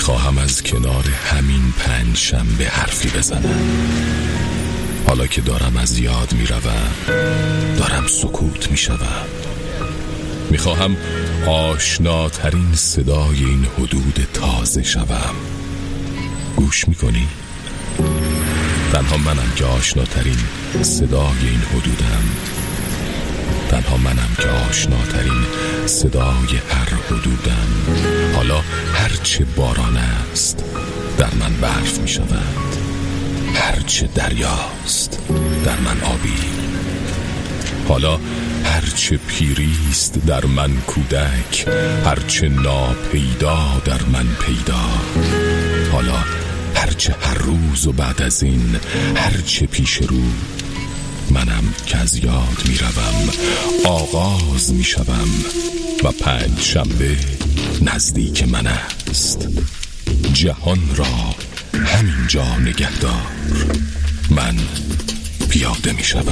میخواهم از کنار همین پنجشنبه حرفی بزنم. حالا که دارم از یاد میروم، دارم سکوت میشوم. میخواهم آشناترین صدای این حدود تازه شوم. گوش میکنی؟ تنها منم که آشناترین صدای این حدودم. تنها منم که آشناترین صدای هر حدودم. حالا هرچه باران است در من برف می شود، هرچه دریاست در من آبی. حالا هرچه پیریست در من کودک، هرچه ناپیدا در من پیدا. حالا هرچه هر روز و بعد از این هرچه پیش رو، منم که از یاد می روم، آغاز می شوم و پنجشنبه نزدیک من است. جهان را همینجا نگهدار، من پیاده می شوم.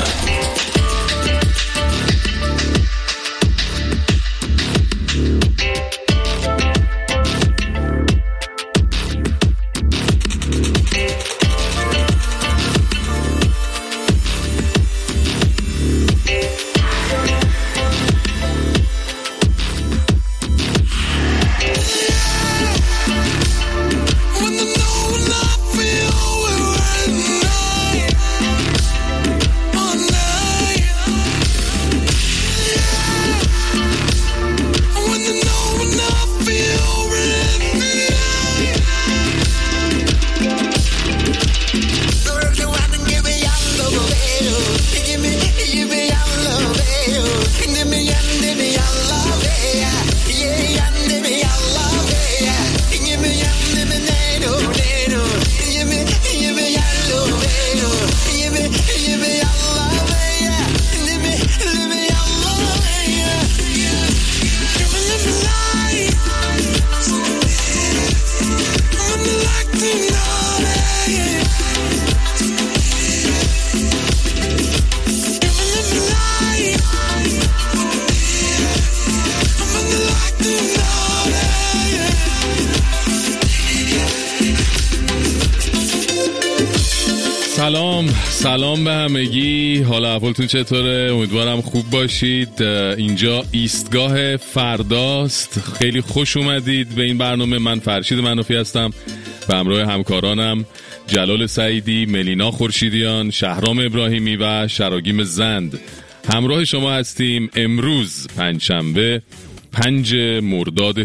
سلام به همگی. حالا احوالتون چطوره؟ امیدوارم خوب باشید. اینجا ایستگاه فرداست. خیلی خوش اومدید به این برنامه. من فرشید منافی هستم و همراه همکارانم جلال سعیدی، ملینا خورشیدیان، شهرام ابراهیمی و شراگیم زند همراه شما هستیم. امروز پنجشنبه 5 مرداد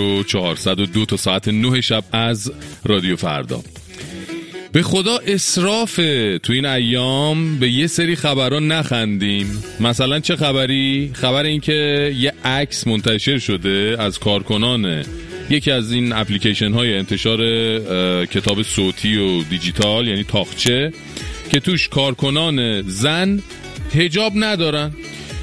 1402 تا ساعت 9 شب از رادیو فردا. به خدا اسرافه تو این ایام به یه سری خبران نخندیم. مثلا چه خبری؟ خبر این که یه عکس منتشر شده از کارکنان یکی از این اپلیکیشن های انتشار کتاب صوتی و دیجیتال، یعنی تاقچه، که توش کارکنان زن حجاب ندارن.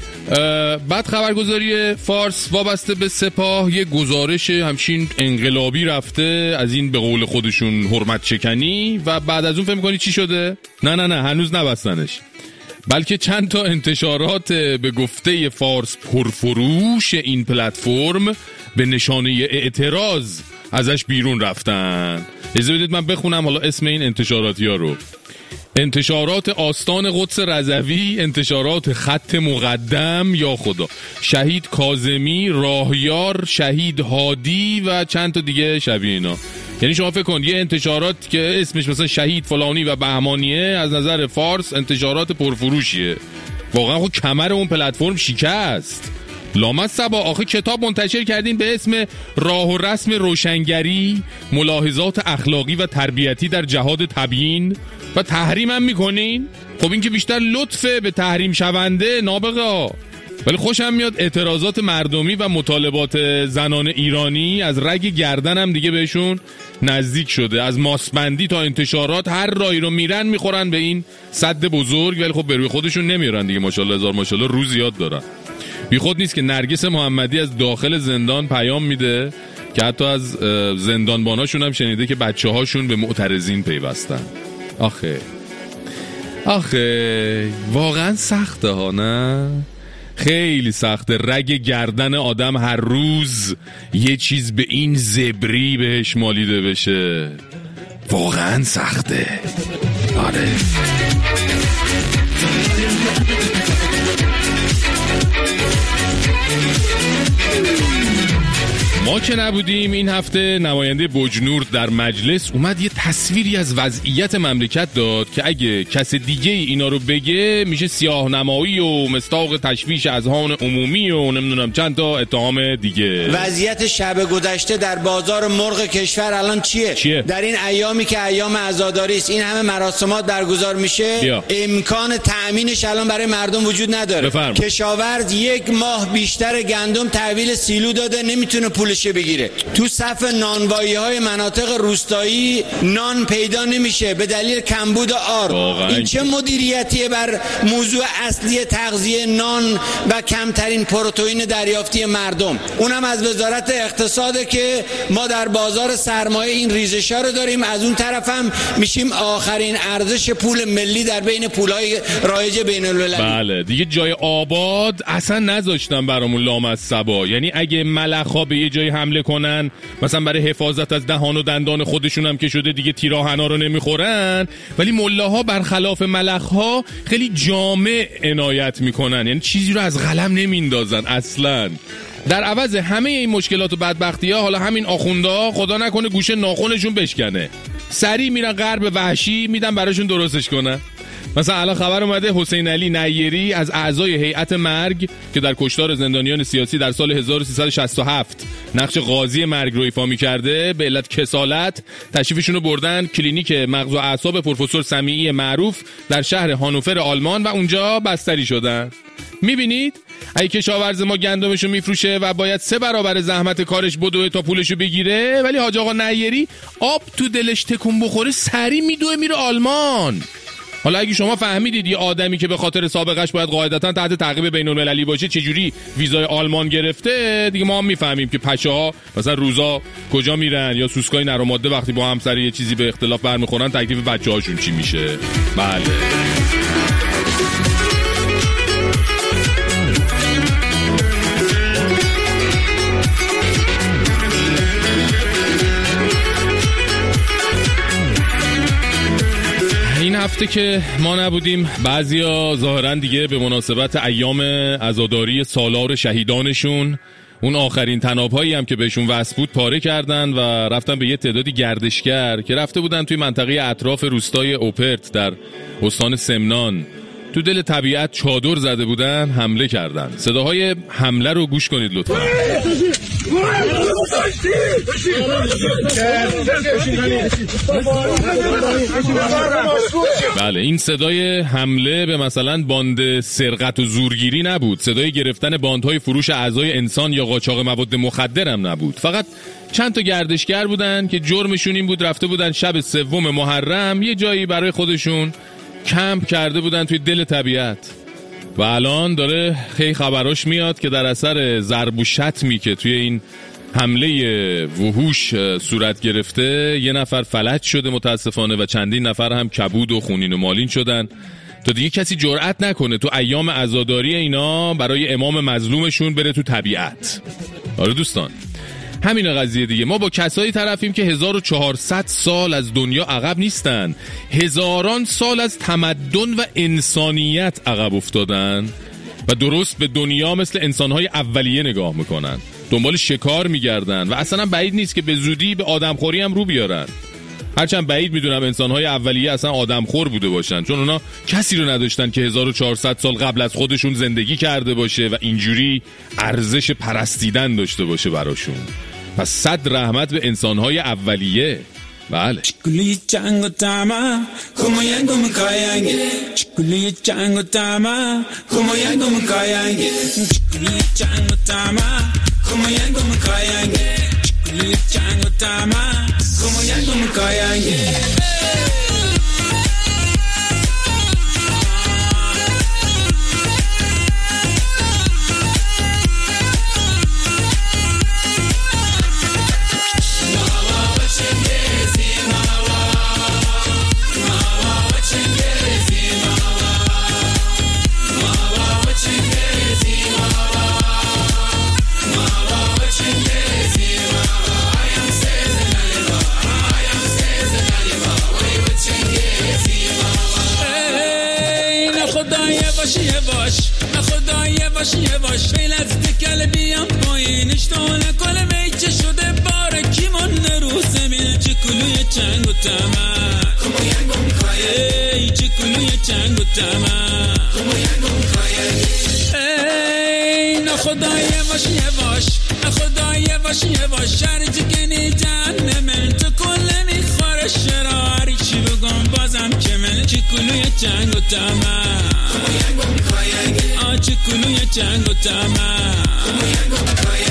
بعد خبرگزاری فارس وابسته به سپاه یه گزارش همچین انقلابی رفته از این به قول خودشون حرمت شکنی و بعد از اون فهم کنی چی شده؟ نه هنوز نبستنش، بلکه چند تا انتشارات به گفته فارس پرفروش این پلتفرم به نشانه اعتراض ازش بیرون رفتن. اجازه بدید من بخونم حالا اسم این انتشاراتی ها رو: انتشارات آستان قدس رضوی، انتشارات خط مقدم، یا خدا، شهید کاظمی، راهیار، شهید هادی و چند تا دیگه شبیه اینا. یعنی شما فکر کن یه انتشارات که اسمش مثلا شهید فلانی و بهمانیه، از نظر فارس انتشارات پرفروشیه. واقعا خب کمر اون پلتفرم شکست. لامصبا آخه کتاب منتشر کردین به اسم راه و رسم روشنگری، ملاحظات اخلاقی و تربیتی در جهاد تبیین، و تحریم هم میکنین. خب این که بیشتر لطفه به تحریم شونده نابغا. ولی خوشم میاد اعتراضات مردمی و مطالبات زنان ایرانی از رگ گردن هم دیگه بهشون نزدیک شده. از ماسبندی تا انتشارات هر راهی رو میرن میخورن به این سد بزرگ، ولی خب به روی خودشون نمیرن دیگه. ماشاءالله هزار ماشاءالله روز یاد دارن. بی خود نیست که نرگس محمدی از داخل زندان پیام میده که حتی از زندانباناشون هم شنیده که بچه هاشون به معترضین پیوستن. آخه واقعا سخته ها، نه؟ خیلی سخته. رگ گردن آدم هر روز یه چیز به این زبری بهش مالیده بشه، واقعا سخته. آره ما که نبودیم این هفته نماینده بجنورد در مجلس اومد یه تصویری از وضعیت مملکت داد که اگه کس دیگه اینا رو بگه میشه سیاه نمایی و مصداق تشویش اذهان عمومی و نمیدونم چند تا اتهام دیگه. وضعیت شب گذشته در بازار مرغ کشور الان چیه؟ در این ایامی که ایام عزاداری است، این همه مراسمات برگزار میشه، امکان تأمینش الان برای مردم وجود نداره. کشاورز 1 ماه بیشتر گندم تحویل سیلو داده، نمیتونه پولش بگیره. تو صف نانوایی‌های مناطق روستایی نان پیدا نمیشه به دلیل کمبود آرد. این چه مدیریتیه بر موضوع اصلی تغذیه نان و کمترین پروتئین دریافتی مردم؟ اونم از وزارت اقتصاده که ما در بازار سرمایه این ریزش‌ها رو داریم، از اون طرف هم میشیم آخرین ارزش پول ملی در بین پول‌های رایج بین‌المللی. بله دیگه جای آباد اصلا نذاشتن برامون لامصبا. یعنی اگه ملخ‌ها به یه جای حمله کنن، مثلا برای حفاظت از دهان و دندان خودشون هم که شده دیگه تیراهنا رو نمیخورن، ولی ملاها برخلاف ملخ‌ها خیلی جامع عنایت میکنن، یعنی چیزی رو از قلم نمیندازن اصلا. در عوض همه این مشکلات و بدبختی‌ها حالا همین آخوندا خدا نکنه گوشه ناخنشون بشکنه، سریع میرن غرب وحشی میدن براشون درستش کنن. مثلا الان خبر اومده حسین علی نیری از اعضای هیئت مرگ که در کشتار زندانیان سیاسی در سال 1367 نقش قاضی مرگ رو ایفا می‌کرده، به علت کسالت تشریفشون رو بردن کلینیک مغز و اعصاب پروفسور سمیعی معروف در شهر هانوفر آلمان و اونجا بستری شدن. میبینید اگه کشاورز ما گندمشو میفروشه و باید 3 برابر زحمت کارش بدوه تا پولشو بگیره، ولی حاج آقا نیری آب تو دلش تکون بخوره سری میدوه میره آلمان. حالا اگه شما فهمیدید یه آدمی که به خاطر سابقش باید قاعدتاً تحت تعقیب بین‌المللی باشه چجوری ویزای آلمان گرفته، دیگه ما هم میفهمیم که پشه‌ها مثلا روزا کجا میرن، یا سوسکای نر و ماده وقتی با همسر یه چیزی به اختلاف برمیخورن تکلیف بچه‌هاشون چی میشه. بله این هفته که ما نبودیم بعضیا ظاهرا دیگه به مناسبت ایام عزاداری سالار شهیدانشون اون آخرین طناب‌هایی هم که بهشون وصل بود پاره کردن و رفتن به یه تعدادی گردشگر که رفته بودن توی منطقه اطراف روستای اوپرت در استان سمنان تو دل طبیعت چادر زده بودن حمله کردن. صداهای حمله رو گوش کنید لطفا. بله این صدای حمله به مثلا باند سرقت و زورگیری نبود، صدای گرفتن باندهای فروش اعضای انسان یا قاچاق مواد مخدر هم نبود. فقط چند تا گردشگر بودن که جرمشون این بود رفته بودن شب 3 محرم یه جایی برای خودشون کمپ کرده بودن توی دل طبیعت و الان داره خیلی خبراش میاد که در اثر ضرب و شتمی که توی این حمله وحوش صورت گرفته 1 نفر فلج شده متاسفانه و چندین نفر هم کبود و خونین و مالین شدن تا دیگه کسی جرئت نکنه تو ایام عزاداری اینا برای امام مظلومشون بره تو طبیعت. آره دوستان همین قضیه دیگه. ما با کسایی طرفیم که 1400 سال از دنیا عقب نیستن، هزاران سال از تمدن و انسانیت عقب افتادن و درست به دنیا مثل انسانهای اولیه نگاه میکنن، دنبال شکار میگردن و اصلا بعید نیست که به زودی به آدمخوری هم رو بیارن. هرچند بعید میدونم انسانهای اولیه اصلا آدمخور بوده باشن، چون اونا کسی رو نداشتن که 1400 سال قبل از خودشون زندگی کرده باشه و اینجوری ارزش پرستیدن داشته باشه براشون. پس 100 رحمت به انسانهای اولیه. بله یواش خیل از دکل بیام پایینش تونه کل میچه شده باره کی من رو زمین چکلوی چنگ و تمام کمو ینگم کایه چکلوی چنگ و تمام کمو ینگم کایه ای نخدا یواش یواش نخدا یواش یواش شرجی کنی جنه من تو کل میخواره شراری چی بگم بازم که من چکلوی چنگ و تمام کمو ینگم کایه چکلوی چنگ و تمام کمو ینگم کایه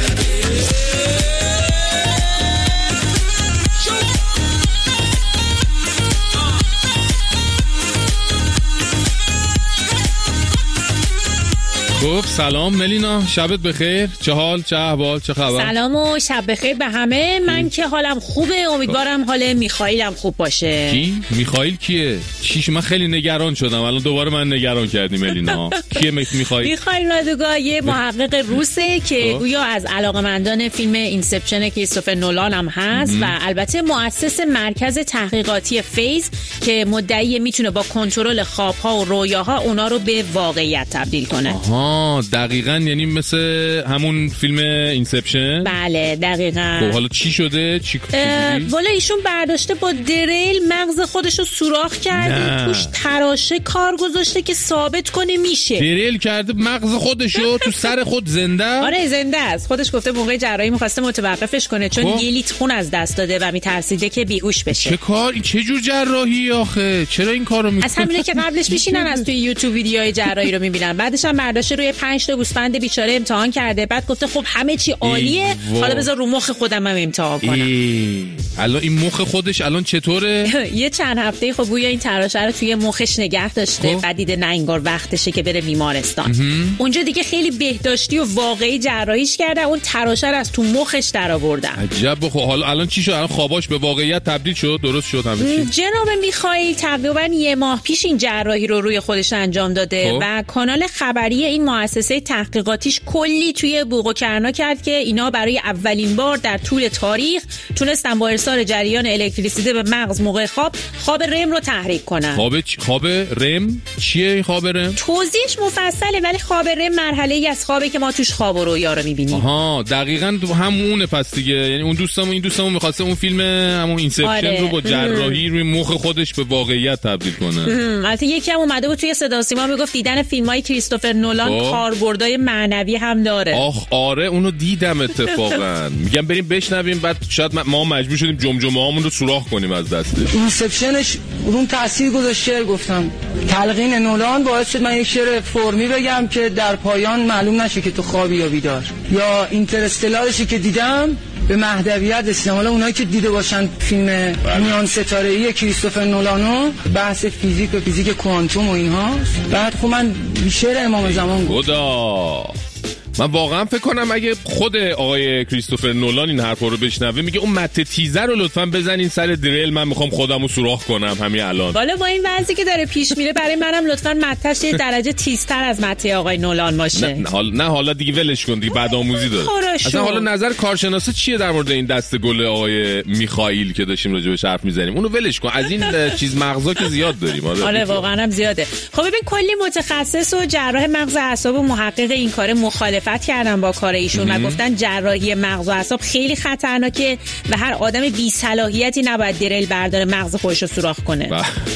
خب سلام ملینا، شبت بخیر. چه حال، چه احوال، چه خبر؟ سلام و شب بخیر به همه. من که حالم خوبه، امیدوارم حال میخائیلم خوب باشه. کی؟ میخائیل کیه؟ چیش من خیلی نگران شدم الان دوباره من نگران کردی ملینا. کیه میخائیل؟ میخائیل رادوگا یه محقق روسه که گویا از علاقه‌مندان فیلم اینسپشن کریستوفر نولان هم هست و البته مؤسس مرکز تحقیقاتی فیز که مدعی میتونه با کنترل خواب‌ها و رویاها اونا رو به واقعیت تبدیل کنه. دقیقاً، یعنی مثل همون فیلم اینسپشن. بله دقیقاً. خب حالا چی شده؟ والا ایشون برداشته با دریل مغز خودشو سوراخ کرده، توش تراشه کار گذاشته که ثابت کنه میشه. دریل کرده مغز خودشو تو سر خود زنده؟ آره زنده است. خودش گفته موقع جراحی می‌خواسته متوقفش کنه چون یه لیتر خون از دست داده و میترسیده که بیهوش بشه. چه کار؟ چه جور جراحی آخه؟ چرا این کارو میکنه؟ از همینه که قبلش میشینن از توی یوتیوب ویدیوهای جراحی رو میبینن، بعدش هم برداشته روی 5 تا گوسفند بیچاره امتحان کرده، بعد گفته خب همه چی عالیه، حالا بذار رو مخ خودم هم امتحان کنم. الان این مخ خودش الان چطوره؟ یه چند هفته خب گویا این تراشه رو توی مخش نگه داشته، بعد دیده نه انگار وقتشه که بره بیمارستان. اونجا دیگه خیلی بهداشتی و واقعی جراحیش کردن، اون تراشه رو از تو مخش درآوردن. عجب. خب حالا الان چی شد؟ الان خواباش به واقعیت تبدیل شد؟ درست شد همه چی؟ جناب میخائیل تقریبا 1 ماه پیش این جراحی رو روی خودش انجام داده و کانال خبری این مؤسسه تحقیقاتیش کلی توی بوق و کرنا کرد که اینا برای اولین بار در طول تاریخ تونستن با ارسال جریان الکتریسیته به مغز موقع خواب رم رو تحریک کنن. خواب رم چیه؟ خواب رم توضیحش مفصله ولی خواب رم مرحله‌ای از خوابه که ما توش خواب و رویا رو می‌بینیم. دقیقاً همونه پس دیگه. یعنی اون دوستمون می‌خواسته اون فیلم همون اینسپشن رو با جراحی روی مخ خودش به واقعیت تبدیل کنه. البته یکی هم اومده بود توی صدا و سیما میگفت دیدن فیلم‌های کریستوفر نولان کاربردای معنوی هم داره. آره اونو دیدم اتفاقا. میگم بریم بشنویم بعد شاید ما مجبور شدیم جمجمه‌هامون رو سوراخ کنیم از دستش. اینسپشنش اون تاثیر گذاشت. شعر گفتم تلقین نولان باعث شد من یک شعر فرمی بگم که در پایان معلوم نشه که تو خوابی یا بیدار. یا اینترستلارشی که دیدم به مهدویت رسیدم. حالا اونایی که دیده باشن فیلم میان ستاره‌ای کریستوفر نولانو بحث فیزیک و فیزیک کوانتوم و اینها، بعد خب من شعر امام زمان خدا من واقعا فکر کنم اگه خود آقای کریستوفر نولان این حرفا رو بشنوه میگه اون مته تیزر رو لطفاً بزنین سر دریل، من میخوام خودمو سوراخ کنم همین الان. والا با این وضعی که داره پیش میره برای منم لطفاً متهش یه درجه تیزتر از مته آقای نولان باشه. نه حالا دیگه ولش کن دیگه، بعد آموزی داره. اصلا حالا نظر کارشناسا چیه در مورد این دسته گل آقای میخائیل که داشتیم راجع بهش حرف میزنیم؟ اونو ولش کن، از این چیز مغزا که زیاد داریم. آره واقعا هم زیاده. خب ببین کلی متخصص و جراح مغز و اعصاب و محقق این کار مخالفت کردن با کار ایشون و گفتن جراحی مغز و اعصاب خیلی خطرناکه و هر آدم بی صلاحیتی نباید دریل برداره مغز خودش رو سوراخ کنه.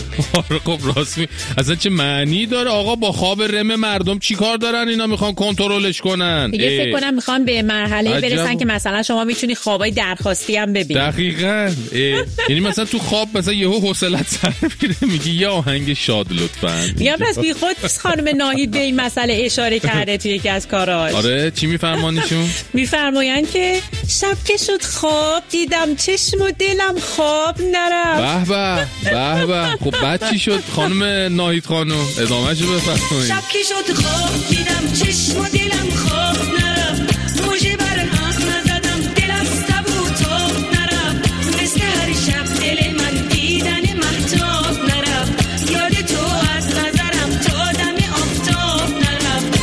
خب راست می اصلا چه معنی داره آقا با خواب رم مردم چیکار دارن اینا میخوان کنترلش کنن؟ دیگه فکر کنم میخوان به مرحله برسن که مثلا شما میتونی خوابای درخواستی هم ببینی. دقیقاً. یعنی مثلا تو خواب مثلا یهو حوصله‌ت سر میره میگی یه آهنگ شاد لطفاً. یا بس بی خود خانم ناهید به این مسئله اشاره کرده توی یکی از کاراش. آره چی میفرمانیشون؟ میفرمایند که شب که شد خواب دیدم چشم و دلم خواب نرفت. به به. خب بعد چی شد خانم ناهید خانم؟ ادامه‌شو بفرمایید. شب که شد خواب دیدم چشم و دلم خواب نرفت، موجه بر هم نزدم دل از تب و تاب نرفت، مثل هر شب دل من دیدن مهتاب نرفت، یاد تو از نظرم تا دم آفتاب نرفت.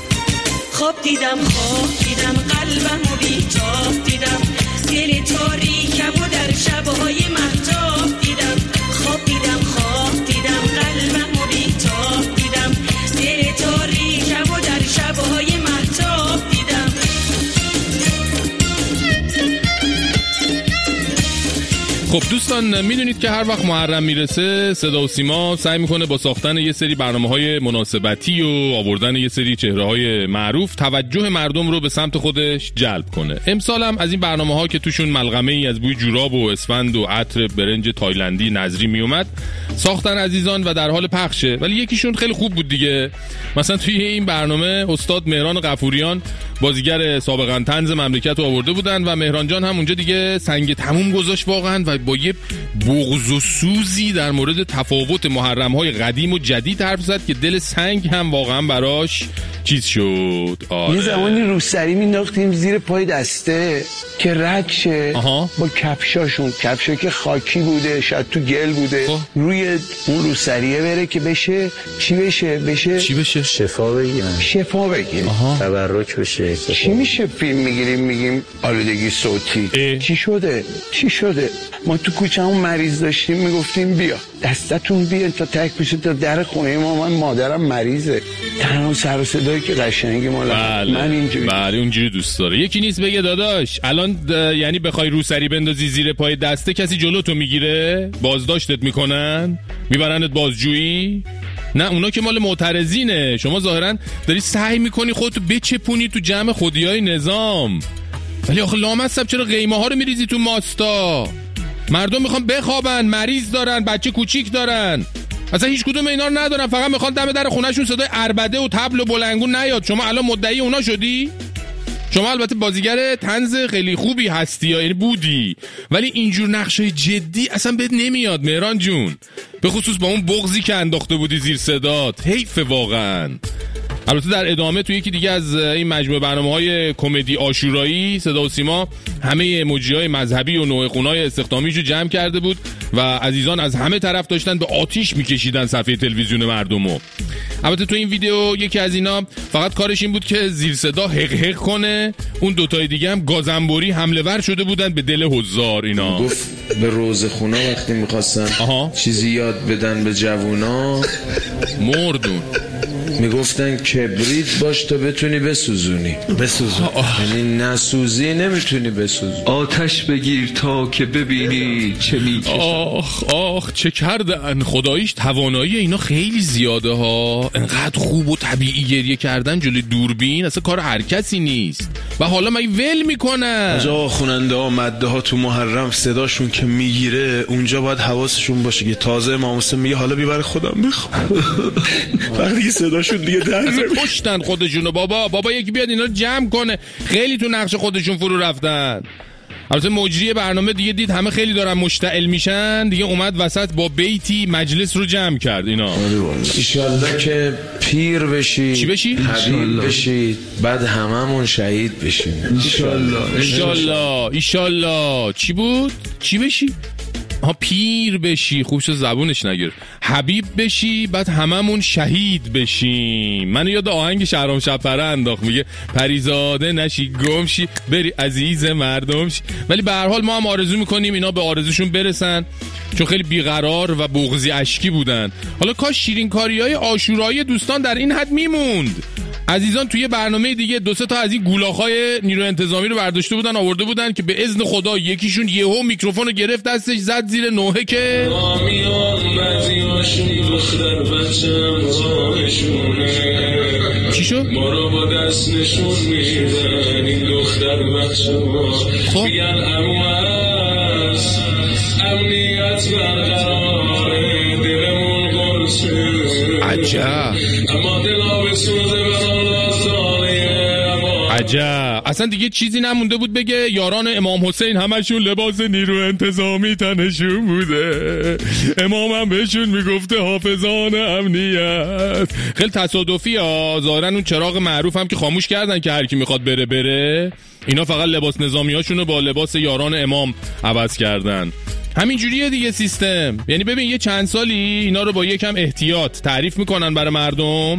خواب دیدم قلبم و بی‌تاب دیدم، دل تاریکم و در شب‌های مهتاب دیدم. خواب دیدم قلبم و بی‌تاب دیدم، دل تاریکم و در شب‌های مهتاب خب دوستان، میدونید که هر وقت محرم میرسه صدا و سیما سعی میکنه با ساختن یه سری برنامه‌های مناسبتی و آوردن یه سری چهره‌های معروف توجه مردم رو به سمت خودش جلب کنه. امسال هم از این برنامه‌ها که توشون ملغمه‌ای از بوی جوراب و اسفند و عطر برنج تایلندی نظری میومد ساختن عزیزان و در حال پخشه، ولی یکیشون خیلی خوب بود دیگه. مثلا توی این برنامه استاد مهران غفوریان بازیگر سابقاً طنز مملکت رو آورده بودن و مهران جان هم اونجا دیگه سنگ تموم گذاشت واقعا و با یه بغض و سوزی در مورد تفاوت محرم‌های قدیم و جدید حرف زد که دل سنگ هم واقعا براش چیز شد. یه زمانی روسری مینداختیم زیر پای دسته که رد شه با کفشاشون، کفشا که خاکی بوده شاید تو گل بوده روی اون روسریه بره که بشه چی بشه شفا بگیره تبرک بشه. چی میشه فیلم میگیم آلودگی صوتی چی شده ما تو کوچه‌مون مریض داشتیم میگفتیم بیا دستتون بیان تا تک بشه تا در خونه ما، من مادرم مریضه، تنها سر و صدایی که قشنگی مال من اینجوری. بله اونجوری دوست داره. یکی نیست بگه داداش الان یعنی بخوای روسری بندازی زیر پای دسته کسی جلوتو میگیره، بازداشتت میکنن، میبرنت بازجویی؟ نه اونا که مال معترضینه. شما ظاهرا داری سعی میکنی خودتو بچپونی تو جمع خودیای نظام، ولی آخه لامصب چرا قیمه ها رو میریزی تو ماستا؟ مردم میخوان بخوابن، مریض دارن، بچه کوچیک دارن، اصلا هیچ کدوم اینا رو ندارن، فقط میخوان دم در خونهشون صدای عربده و طبل و بلنگون نیاد. شما الان مدعی اونا شدی؟ شما البته بازیگر طنز خیلی خوبی هستی یعنی بودی، ولی اینجور نقشای جدی اصلا بهت نمیاد مهران جون، به خصوص با اون بغضی که انداخته بودی زیر صدات. حیف واقعا. البته در ادامه تو یکی دیگه از این مجموعه برنامه‌های کمدی عاشورایی صدا و سیما همه ایموجی‌های مذهبی و نوع خونای استخدامیشو جمع کرده بود و عزیزان از همه طرف داشتن به آتیش میکشیدن صفحه تلویزیون مردمو. البته تو این ویدیو یکی از اینا فقط کارش این بود که زیر صدا حق حق کنه، اون دوتای دیگه هم گازنبوری حمله ور شده بودن به دل حضار. اینا گفت به روزخونا وقتی می‌خواستن چیزی یاد بدن به جوونا مردون میگفتن کبریت باش تا بتونی بسوزونی. یعنی نسوزی نمیتونی بسوزونی. آتش بگیر تا که ببینی چه میکشن. آخ چه کردن. خداییش توانایی اینا خیلی زیاده ها. انقدر خوب و طبیعی گریه کردن جلوی دوربین اصلا کار هر کسی نیست و حالا من ول میکنن. آجا خواننده ها مده ها تو محرم صداشون که میگیره اونجا باید حواسشون باشه که تازه امام حسین میگه حالا بیبر خودم بخوام. وقتی صداشون دیگه در پشتن خودشونو. بابا یکی بیاد اینا رو جمع کنه، خیلی تو نقش خودشون فرو رفتن. البته مجری برنامه دیگه دید همه خیلی دارن مشتعل میشن، دیگه اومد وسط با بیتی مجلس رو جمع کرد. اینا ایشالله که پیر بشی. چی بشی؟ حبیب بشی، بعد هممون شهید بشیم. ایشالله. چی بود؟ چی بشی؟ پیر بشی، خوب شد زبونش نگیر. حبیب بشی، بعد هممون شهید بشیم. منو یاد آهنگ شهرام شب‌پره انداخت، میگه پریزاده نشی گمشی بری عزیز مردم شی. ولی به هر حال ما هم آرزو میکنیم اینا به آرزوشون برسن، چون خیلی بیقرار و بغضی اشکی بودن. حالا کاش شیرینکاری‌های عاشورایی دوستان در این حد میموند. عزیزان توی برنامه دیگه 2-3 تا از این گولاخای نیروی انتظامی رو برداشته بودن آورده بودن که به اذن خدا یکیشون یهو میکروفون رو گرفت دستش زد زیر نوحه که چی شد؟ ما رو با دست نشون میدن این دختر بچه ها میگن اموز امنیت برقراره دلمون قرصه عجب اما دلا بسوزه عجب. اصلا دیگه چیزی نمونده بود بگه یاران امام حسین همشون لباس نیرو انتظامی تنشون بوده، امام هم بهشون میگفته حافظان امنیت. خیلی تصادفی ها. ظاهرا اون چراغ معروف هم که خاموش کردن که هر کی میخواد بره، اینا فقط لباس نظامیاشونو با لباس یاران امام عوض کردن. همین جوریه دیگه سیستم. یعنی ببین یه چند سالی اینا رو با یکم احتیاط تعریف میکنن برای مردم،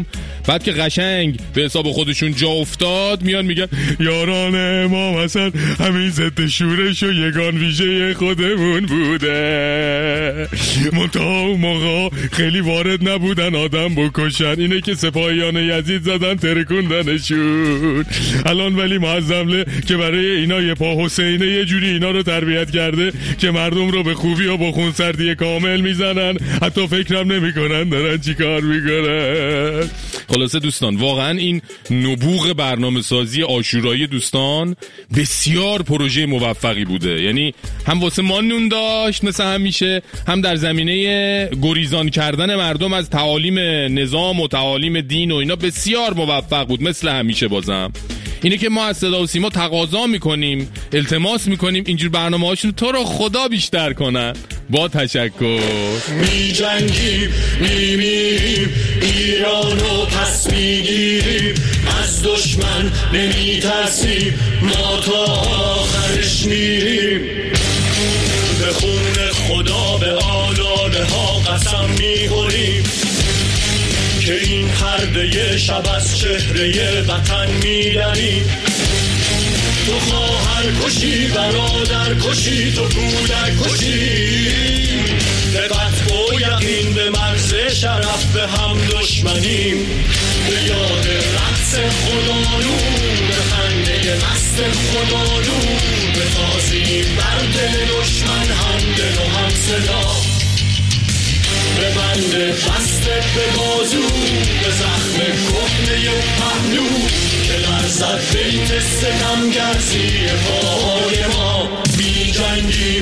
بعد که قشنگ به حساب خودشون جا افتاد میان میگن یاران ما مثلا همین ضد شورش و یگان ویژه خودمون بوده، منتها موقع خیلی وارد نبودن آدم بکشن، اینه که سپاهیان یزید زدن ترکوندنشون. الان ولی معظمله که برای اینا یه پا حسینه یه جوری اینا رو تربیت کرده که مردم رو به خوبی و با خونسردی کامل میزنن، حتی فکرم نمیکنن دارن چی کار میکنن. خلاصه دوستان واقعا این نبوغ برنامه سازی عاشورایی دوستان بسیار پروژه موفقی بوده، یعنی هم واسه ما نون داشت مثل همیشه، هم در زمینه گریزان کردن مردم از تعالیم نظام و تعالیم دین و اینا بسیار موفق بود مثل همیشه. بازم اینه که ما از صدا و سیما تقاضا میکنیم، التماس میکنیم اینجور برنامه هاشون تو رو خدا بیشتر کنن. با تشکر. می جنگیم می میریم ایرانو پس میگیریم، از دشمن نمی ترسیم ما تا آخرش میریم، به خون خدا به آلاله ها قسم میخوریم که این پرده شب از چهره وطن میدنیم. تو خواهر کشی برادر کشی تو کودک کشی، به قطع و یقین به مرز شرف به هم دشمنیم، به یاد رقص خدانو به خنده مست خدانو، به تازیم بر دل دشمن هم دل و هم صدا، به بند بسته به بازو به زخم کهنه و پهلو که لرزد بیت ستمگر زیر پای ما. بی جنگیم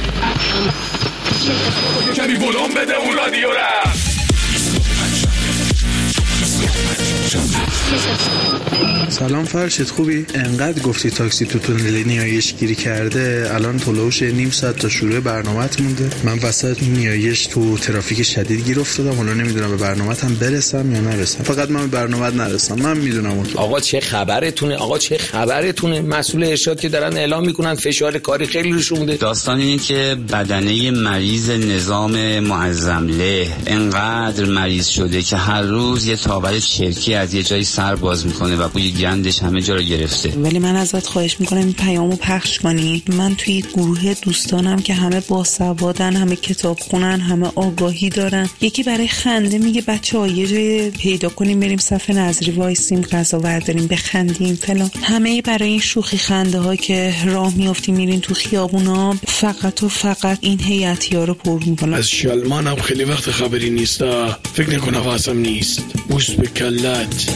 کمی ولوم بده اون رادیو را. سلام فرشید خوبی؟ انقدر گفتی تاکسی تو تونل نیایش گیری کرده، الان طلوعش نیم ساعت تا شروع برنامه‌ت مونده. من وسط نیایش تو ترافیک شدید گیر افتادم، حالا نمیدونم به برنامه‌تم برسم یا نرسم. فقط من به برنامه‌ت نرسم، من میدونم اون. آقا چه خبرتونه؟ آقا چه خبرتونه؟ مسئول ارشاد که دارن اعلام میکنن فشار کاری خیلی روشون بوده. داستان اینه که بدنه مریض نظام معظمله انقدر مریض شده که هر روز یه تاول چرکی از یه جای سر باز میکنه و بوی گندش همه جا رو گرفته. ولی من ازت خواهش میکنم این پیامو پخش کنی. من توی گروه دوستانم که همه باسوادن، همه کتاب خونن، همه آگاهی دارن، یکی برای خنده میگه بچه‌ها یه جای پیدا کنیم بریم صف نظری وایسیم غذا ورداریم بخندیم فلان، همه برای این شوخی خنده ها که راه میافتیم میرین تو خیابونا فقط و فقط این هیئتیا رو پر میکنن. از شلمانم خیلی وقت خبری نیست، فکر نکنم واسم نیست. بوس به کلت.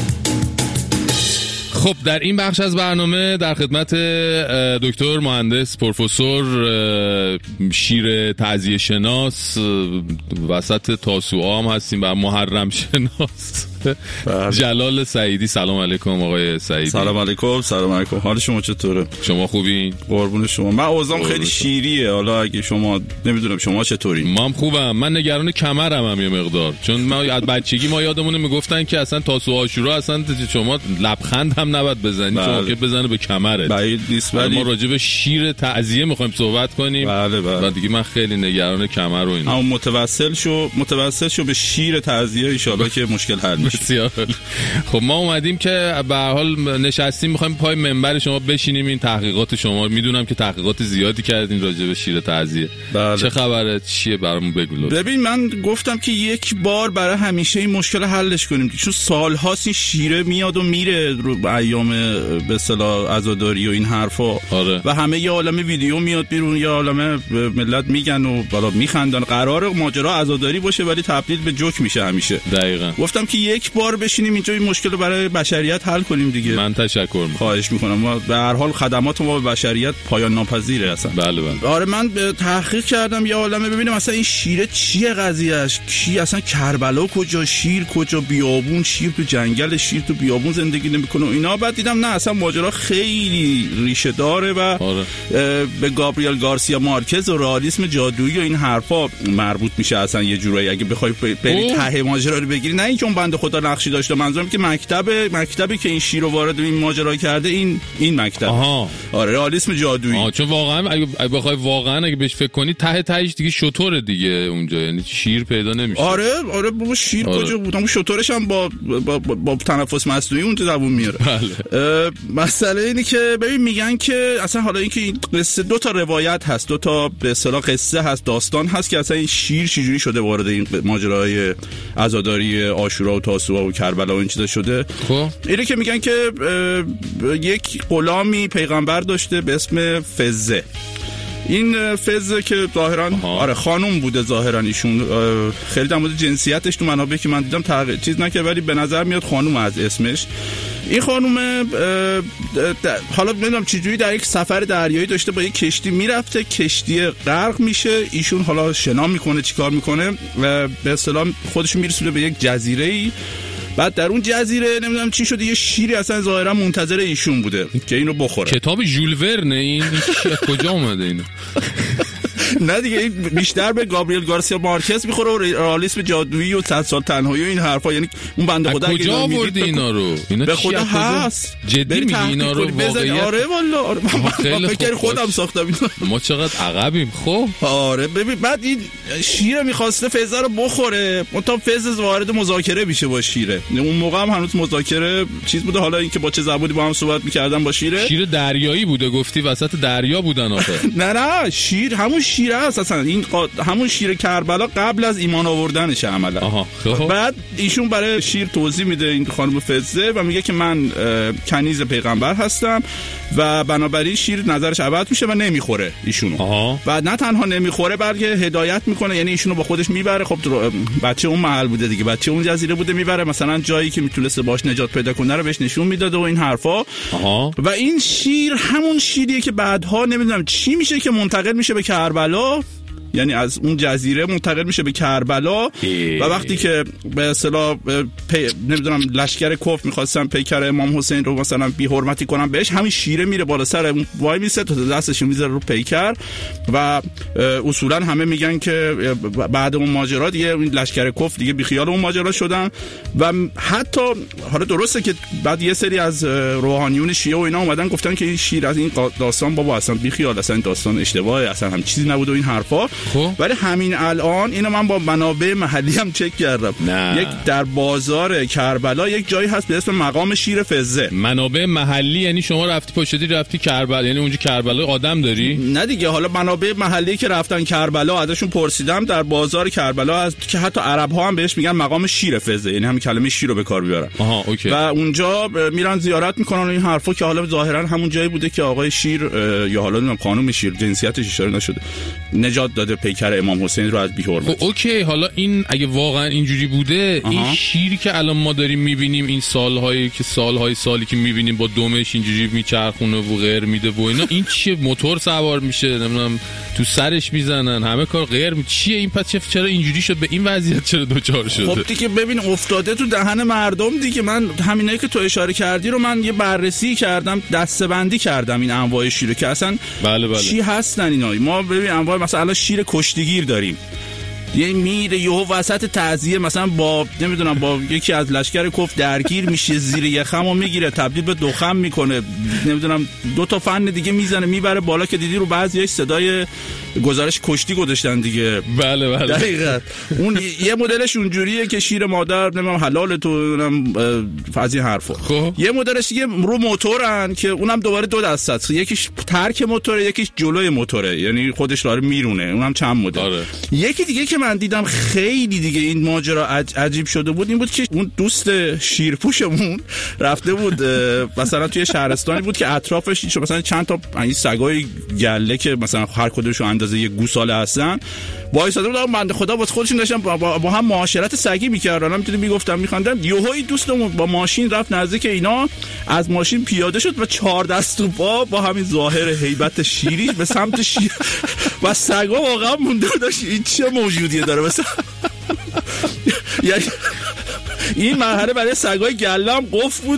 خب در این بخش از برنامه در خدمت دکتر مهندس پروفسور شیر تعزیه شناس وسط تاسوعا هم هستیم و محرم شناس جلال سعیدی. سلام علیکم آقای سعیدی. سلام علیکم. سلام علیکم. حال شما چطوره؟ شما خوبین؟ قربون شما. من اوضاعم خیلی شیریه، حالا اگه شما نمیدونم شما چطوری؟ ما هم خوبم. من نگران کمرم یه مقدار، چون ما از بچگی ما یادمونه میگفتن که اصلا تاسوعا عاشورا اصلا شما لبخند هم نباید بزنی، چون که بزنه به کمرت. بعید نیست. ولی ما راجع به شیر تعزیه میخوایم صحبت کنیم. بله. بعد دیگه من خیلی نگران کمر و اینا. اما متوسل شو به شیر تعزیه ان شاءالله که مشکل حل میشه. بسیار. خب ما اومدیم که به هر حال نشستیم میخوایم پای منبر شما بشینیم، این تحقیقات شما میدونم که تحقیقات زیادی کردین راجع به شیر تعزیه. بله. چه خبره؟ چیه برامون بگو. ببین من گفتم که یک بار برای همیشه این مشکل حلش کنیم، چون سال‌هاست این شیره میاد و میره رو ایام به اصطلاح عزاداری و این حرفا. آره. و همه یه عالمه ویدیو میاد بیرون، یه عالمه ملت میگن و بالا میخندن. قرار ماجرا عزاداری باشه ولی تبدیل به جوک میشه همیشه. دقیقاً. گفتم که یک بار بشینیم اینجا این مشکل رو برای بشریت حل کنیم دیگه. من تشکر میکنم. خواهش میکنم. ما به هر حال خدمات ما به بشریت پایان ناپذیره اصلا. بله. آره من تحقیق کردم یه عالمه ببینم اصلا این شیره چیه قضیهش، کی اصلا کربلا کجا، شیر کجا، بیابون، شیر تو جنگل، شیر تو بیابون زندگی نمیکنه و اینا. بعد دیدم نه اصلا ماجرا خیلی ریشه داره و آره. به گابریل گارسیا مارکز و رئالیسم جادویی و این حرفا مربوط میشه اصلا یه جورایی. اگه بخوای بری ته ماجرا رو بگیری، نه اینکه اون بنده خدا تا نقشی داشته. منظورم که مکتبی که این شیر رو وارد این ماجرا کرده این مکتب. آره رئالیسم جادویی. چون واقعا اگه بخوای واقعا اگه بهش فکر کنی ته تهش دیگه شطوره دیگه اونجا، یعنی شیر پیدا نمیشه. آره بابا شیر کجا بود؟ اون شطورش هم با تنفس مصنوعی اون تو زبون میاره. بله. مسئله اینه که ببین میگن که اصلا حالا اینکه این قصه دو تا روایت هست، دو تا به اصطلاح قصه هست، داستان هست که اصلا این شیر چجوری شده وارد این ماجرای عزاداری عاشورا و تاسوعا و کربلا و این چیزا شده. خب اینه که میگن که یک غلامی پیغمبر داشته به اسم فزه. این فزه که ظاهرا آره خانم بوده، ظاهرا ایشون خیلی در مورد جنسیتش تو منابعی که من دیدم چیز نکرد، ولی به نظر میاد خانم از اسمش. این خانم حالا نمیدونم چجوری در یک سفر دریایی داشته با یک کشتی میرفته، کشتی غرق میشه، ایشون حالا شنا میکنه چیکار میکنه و به اصطلاح خودش میرسونه به یک جزیره‌ای. بعد در اون جزیره نمیدونم چی شده، یه شیری اصلا ظاهرا منتظر ایشون بوده که اینو بخوره. کتاب ژول ورن این کجا اومده اینو؟ نه دیگه این بیشتر به گابریل گارسیا مارکز میخوره و رئالیسم جادویی و 100 سال تنهایی و این حرفا. یعنی اون بنده خدا کجا آورده اینا رو؟ اینا به خدا هست. جدی میگی اینا رو واقعیت؟ آره والله من فکر خودم ساختم اینا. ما چقدر عقبیم. خب آره ببین بعد این شیر میخواسته فزه رو بخوره، اون فزه وارد مذاکره میشه با شیره. اون موقع هم هنوز مذاکره چیز بوده، حالا اینکه با چه زبونی با هم صحبت میکردن با شیره. شیر دریایی بوده گفتی، وسط دریا بودن آخه. نه شیر همون شیر است اصلا، این همون شیر کربلا قبل از ایمان آوردنشه عملا. بعد ایشون برای شیر توضیح میده این خانم فزه و میگه که من کنیز پیغمبر هستم و بنابراین شیر نظرش عوض میشه و نمیخوره ایشونو. و نه تنها نمیخوره بلکه هدایت میکنه، یعنی ایشونو با خودش میبره. خب بچه اون محل بوده دیگه، بچه اون جزیره بوده، میبره مثلا جایی که میتونسته باش نجات پیدا کنه رو بهش نشون میداده و این حرفا. و این شیر همون شیریه که بعدها نمیدونم چی میشه که منتقل میشه به کربلا، یعنی از اون جزیره منتقل میشه به کربلا. و وقتی که به اصطلاح نمیدونم لشکر کفر میخواستن پیکر امام حسین رو مثلا بی حرمتی کنن بهش، همین شیره میره بالا سر وای میسه تا دستش میذاره رو پیکر. و اصولا همه میگن که بعد اون ماجرا دیگه این لشکر کفر دیگه بی خیال اون ماجرا شدن. و حتی حالا درسته که بعد یه سری از روحانیون شیعه و اینا اومدن گفتن که این شیر از این داستان بابا اصلا بی خیال، اصلا داستان اشتباهه، اصلا هم چیزی نبود و این حرفا. ولی همین الان اینو من با منابع محلی هم چک کردم. یک در بازار کربلا یک جایی هست به اسم مقام شیر فزه. منابع محلی یعنی شما رفتی پشتی رفتی کربلا، یعنی اونجا کربلا آدم داری؟ نه دیگه، حالا منابع محلی که رفتن کربلا ازشون پرسیدم در بازار کربلا هست که حتی عرب ها هم بهش میگن مقام شیر فزه، یعنی همین کلمه شیر رو به کار بیارن. اوکی. و اونجا میرن زیارت میکنن این حرفا که حالا ظاهرا همون جایی بوده که آقای شیر یا حالا نمیدونم خانم شیر جنسیتش اشاره نشده نجات داده پیکر امام حسین رو از بی‌حرمتی. اوکی، حالا این اگه واقعا اینجوری بوده این شیری که الان ما داریم میبینیم این سالهایی که میبینیم با دمش اینجوری میچرخونه و غیر میده و اینا، این چیه؟ موتور سوار میشه نمیدونم تو سرش میزنن همه کار غیر چیه این؟ پس چرا اینجوری شد؟ به این وضعیت چرا دوچار شده؟ خب دیگه ببین افتاده تو دهن مردم دیگه. من همینایی که تو اشاره کردی رو من یه بررسی کردم، دسته‌بندی کردم این انواع شیر که اصلا بله. چی هستن اینا. ما ببین انواع مثلا شیر کشتیگیر داریم، یه میره یهو وسط تعزیه مثلا با نمیدونم با یکی از لشکر کفر درگیر میشه، زیر یخمو میگیره تبدیل به دخم میکنه، نمیدونم دو تا فن دیگه میزنه میبره بالا که دیدی رو بعضیش صدای گزارش کشتی گذاشتن دیگه. بله دقیقاً. اون یه مدلش اونجوریه که شیر مادر نمیدونم حلال تو از این حرفا. خب یه مدلش دیگه رو موتورن که اونم دوباره دو دسته است، یکیش ترک موتوره یکیش جلوی موتوره، یعنی خودش داره میرونه، اونم چند مدل. یکی دیگه که من دیدم خیلی دیگه این ماجرا عجیب شده بود این بود که اون دوست شیرپوشمون رفته بود مثلا توی شهرستانی بود که اطرافش مثلا چند تا این سگای گله که مثلا هر کدومشون اندازه یک گوساله هستن وایساده بودن، بنده خدا واسه خودشون داشتن با هم معاشرت سگی می‌کردن. میتونی میگفتم می‌خواندم یهویی دوستمون با ماشین رفت نزدیک اینا، از ماشین پیاده شد و 4 دست و پا با همین ظاهر هیبت شیری به سمت شیر و سگا واقعا مونده داشت این چه موجودیه داره مثلا. یعنی این مرحله برای سگای گله هم قفل بود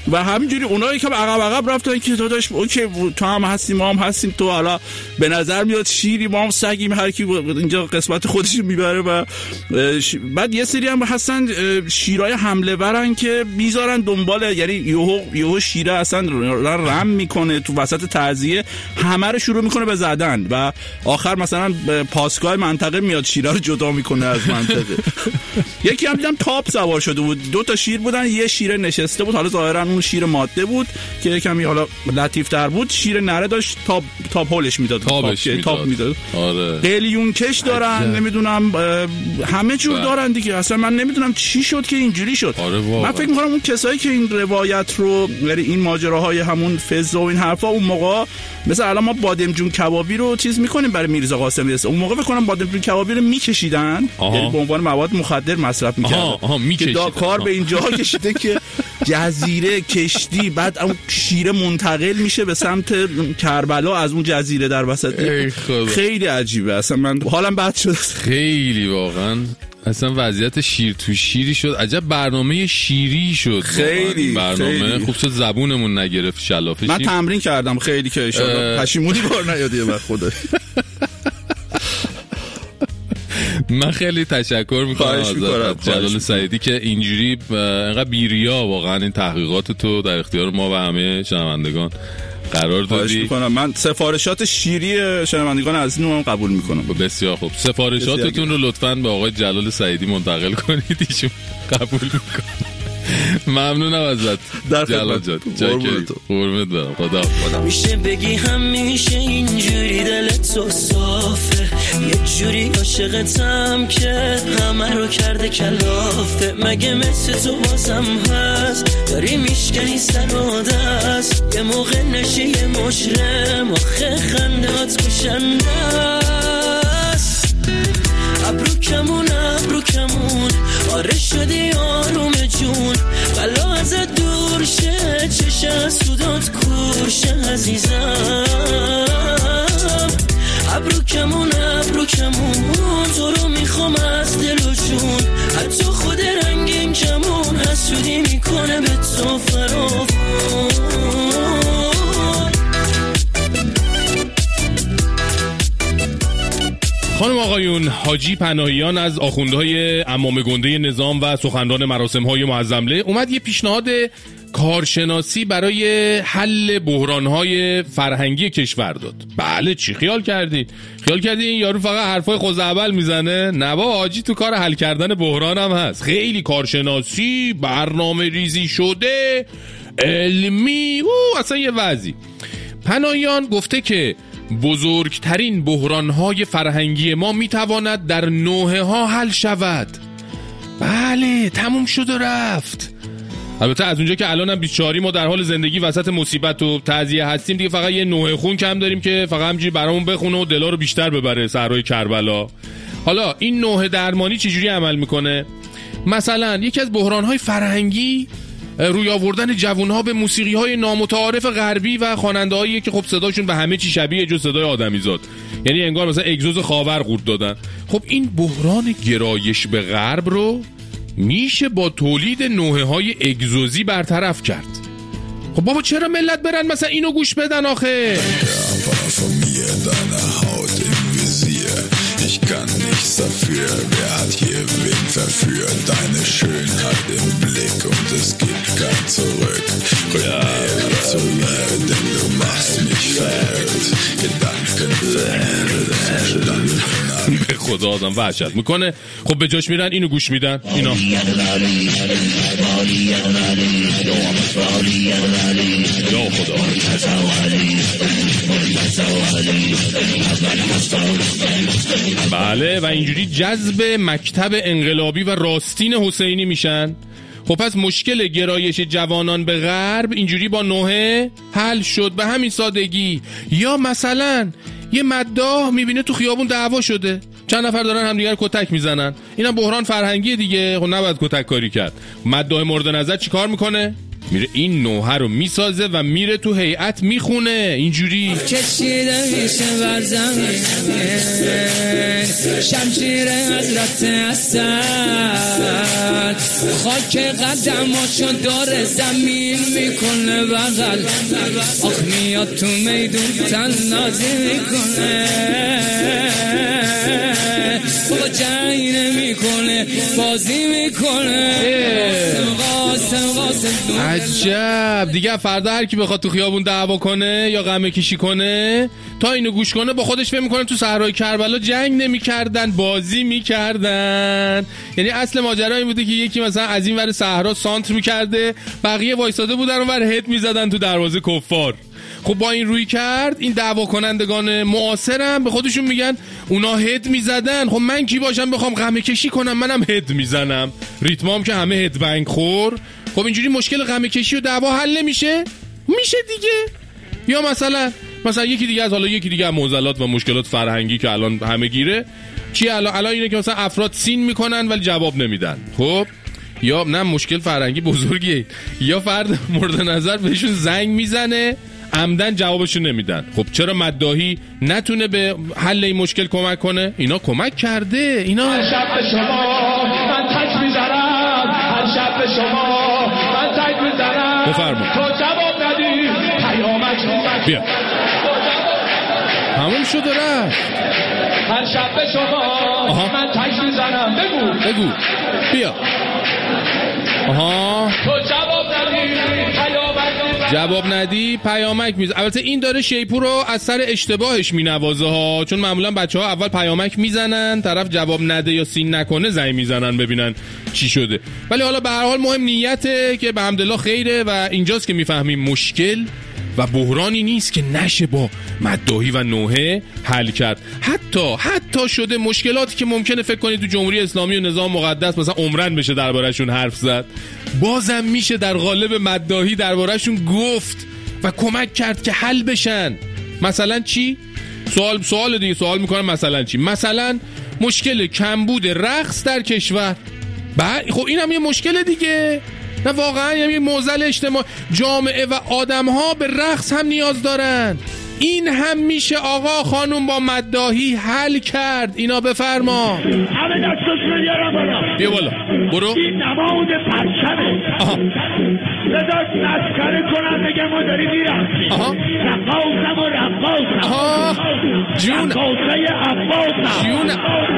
و همینجوری اونها یکم عقب رفتن که داداش اوکی تو هم هستیم ما هم هستیم، تو حالا به نظر میاد شیری ما هم سگیم، هر کی اینجا قسمت خودش میبره. و بعد یه سری هم هستن شیرای حمله ورن که میذارن دنبال، یعنی یهو شیره اصلا رم میکنه تو وسط تعزیه، همه رو شروع میکنه به زدن و آخر مثلا پاسگاه منطقه میاد شیره رو جدا میکنه از منطقه. یکی هم دیدم تاپ سوار شده بود، 2 تا شیر بودن، یه شیر نشسته بود، حالا ظاهرا اون شیر ماده بود که یکمی حالا لطیف‌تر بود، شیر نره داشت تاپ هولش میداد، تاپ میداد. آره قلیون کش دارن، نمیدونم همه جور دارن دیگه، اصلا من نمیدونم چی شد که اینجوری شد. آره من فکر می‌کنم اون کسایی که این روایت رو، یعنی این ماجراهای همون فز و این حرفا، اون موقع مثلا الان ما بادمجون کبابی رو چیز می‌کنیم برای میرزا قاسمی، اون موقع فکر کنم بادمجون کبابی رو می‌کشیدن، یعنی به عنوان مواد مخدر مصرف می‌کردن که کار به اینجا کشیده که جزیره کشتی، بعد اون شیر منتقل میشه به سمت کربلا از اون جزیره در وسط. خیلی عجیبه، اصلا من حالم بد شد خیلی، واقعا اصلا وضعیت شیر تو شیری شد. عجب برنامه شیری شد، خیلی برنامه خیلی. خوب شد زبونمون نگرفت شلافه. من تمرین کردم خیلی که اشاره پشیمونی بار نیاد یه وقت خدا. من خیلی تشکر میکنم از جلال سعیدی که اینجوری انقدر بیریا واقعا این تحقیقات تو در اختیار ما و همه شنوندگان قرار دادی. من سفارشات شیری شنوندگان از اینو قبول میکنم. بسیار خوب، سفارشاتتون رو لطفاً به آقای جلال سعیدی منتقل کنید، ایشون قبول میکنه. ممنونم ازت جلال جان، قربونت برم. خدا میشه بگی همیشه اینجوری دلت تو صافه، یه جوری عاشقتم که همه رو کرده کلافه، مگه مثل تو بازم هست داری میشکنی سر و دست، یه موقع نشی یه مجرم آخه خندهات کشنده است. ابرو کمون آره شدی آروم جون، بلا ازت دور شه چشم سودات کورشه عزیزم. ابرو کمون تو رو میخوام از دل و جون، حتی خود رنگین کمون حسودی میکنه به تو فراوون. خانم آقایون، حاجی پناهیان از آخوندهای عمامه گنده نظام و سخنران مراسم‌های معظمله اومد یه پیشنهاد کارشناسی برای حل بحران‌های فرهنگی کشور داد. بله، چی خیال کردی این یارو فقط حرفای خزعبل میزنه؟ نه با، حاجی تو کار حل کردن بحران هم هست. خیلی کارشناسی، برنامه ریزی شده، علمی، اصلا یه وضعی. پناهیان گفته که بزرگترین بحران‌های فرهنگی ما میتواند در نوحه‌ها حل شود. بله، تموم شد و رفت. البته از اونجا که الان هم 24 ما در حال زندگی وسط مصیبت و تعزیه هستیم دیگه، فقط یه نوحه خون کم داریم که فقط همجوری برامون بخونه و دلا رو بیشتر ببره صحرای کربلا. حالا این نوحه درمانی چجوری عمل میکنه؟ مثلا یکی از بحران‌های فرهنگی روی آوردن جوانها به موسیقی‌های نامتعارف غربی و خواننده‌هایی که خب صداشون به همه چی شبیه جز صدای آدمیزاد، یعنی انگار مثلا اگزوز خاور قورت دادن. خب این بحران گرایش به غرب رو میشه با تولید نوحه‌های اگزوزی برطرف کرد. خب بابا چرا ملت برن مثلا اینو گوش بدن آخه؟ Ich kann nichts dafür, wer hat hier wen verführt? Deine Schönheit im Blick und es gibt kein Zurück. Rück zu mir, denn du machst mich verrückt. Gedanken به خدا آدم وحشت میکنه. خب به جاش میرن اینو گوش میدن. اینا یا خدا. بله، و اینجوری جذب مکتب انقلابی و راستین حسینی میشن. خب پس مشکل گرایش جوانان به غرب اینجوری با نوحه حل شد به همین سادگی. یا مثلا یه مداح میبینه تو خیابون دعوا شده، چند نفر دارن همدیگر کتک میزنن، اینا بحران فرهنگی دیگه، خب نباید کتک کاری کرد. مداح مورد نظر چی کار میکنه؟ میره این نوحه رو میسازه و میره تو هیئت میخونه اینجوری. کشیده میشه بر زمین شمشیر حضرت اسد، خاک قدماشو داره زمین میکنه بغل، آخ میاد تو میدون تنازی میکنه، بابا جنگ نمیکنه بازی میکنه. عجب دیگه، فردا هر کی بخواد تو خیابون دعوا کنه یا غمه کشی کنه تا اینو گوش کنه با خودش فکر میکنه تو صحرای کربلا جنگ نمیکردن بازی میکردن. یعنی اصل ماجرا این بوده که یکی مثلا از این ور صحرا سانتر میکرده، بقیه وایساده بودن اونور هد میزدن تو دروازه کفار. خب با این روی کرد این دعوا کنندگان معاصرم به خودشون میگن اونا هد میزدن، خب من کی باشم بخوام غمه کشی کنم؟ منم هد میزنم، ریتمام که همه هد بنگ خور. خب اینجوری مشکل غمه کشی و دعوا حل نمیشه؟ میشه دیگه. یا مثلا یکی دیگه از یکی دیگه از معضلات و مشکلات فرهنگی که الان همه گیره چی الان اینه که مثلا افراد سین میکنن ولی جواب نمیدن. خب یا نه مشکل فرهنگی بزرگیه، یا فرد مورد نظر بهشون زنگ میزنه عمدن جوابشون نمیدن. خب چرا مداحی نتونه به حل این مشکل کمک کنه؟ اینا کمک کرده. اینا هر شب به شما من تک میزنم، هر شب به شما من تک میزنم، بفرما تو جواب ندی پیامک بیا همون شد و رفت. هر شب به شما من تک میزنم، بگو بیا. آها تو جواب ندی جواب ندی پیامک میز. البته این داره شیپور رو از سر اشتباهش مینوازه ها، چون معمولا بچه ها اول پیامک میزنن، طرف جواب نده یا سین نکنه زنگ میزنن ببینن چی شده. ولی حالا به هر حال مهم نیته که به حمدالله خیره و اینجاست که میفهمیم مشکل و بحرانی نیست که نشه با مداحی و نوحه حل کرد. حتی شده مشکلاتی که ممکنه فکر کنید تو جمهوری اسلامی و نظام مقدس مثلا عمرن بشه درباره‌شون حرف زد، بازم میشه در قالب مداحی درباره‌شون گفت و کمک کرد که حل بشن. مثلا چی؟ سوال دیگه سوال میکنم مثلا چی؟ مثلا مشکل کمبود رقص در کشور. خب این هم یه مشکل دیگه، نه واقعا یه معضل اجتماعی. جامعه و آدم‌ها به رقص هم نیاز دارن. این هم میشه آقا خانوم با مداحی حل کرد. اینا بفرما. همه دستشون بیارم بالا. بیا بالا برو. این نماد پرچمه. صداش مسخره کنم بگم ما داریم میرقصیم. رقاصم و رقاصم. جون رقاصه عباسم. جون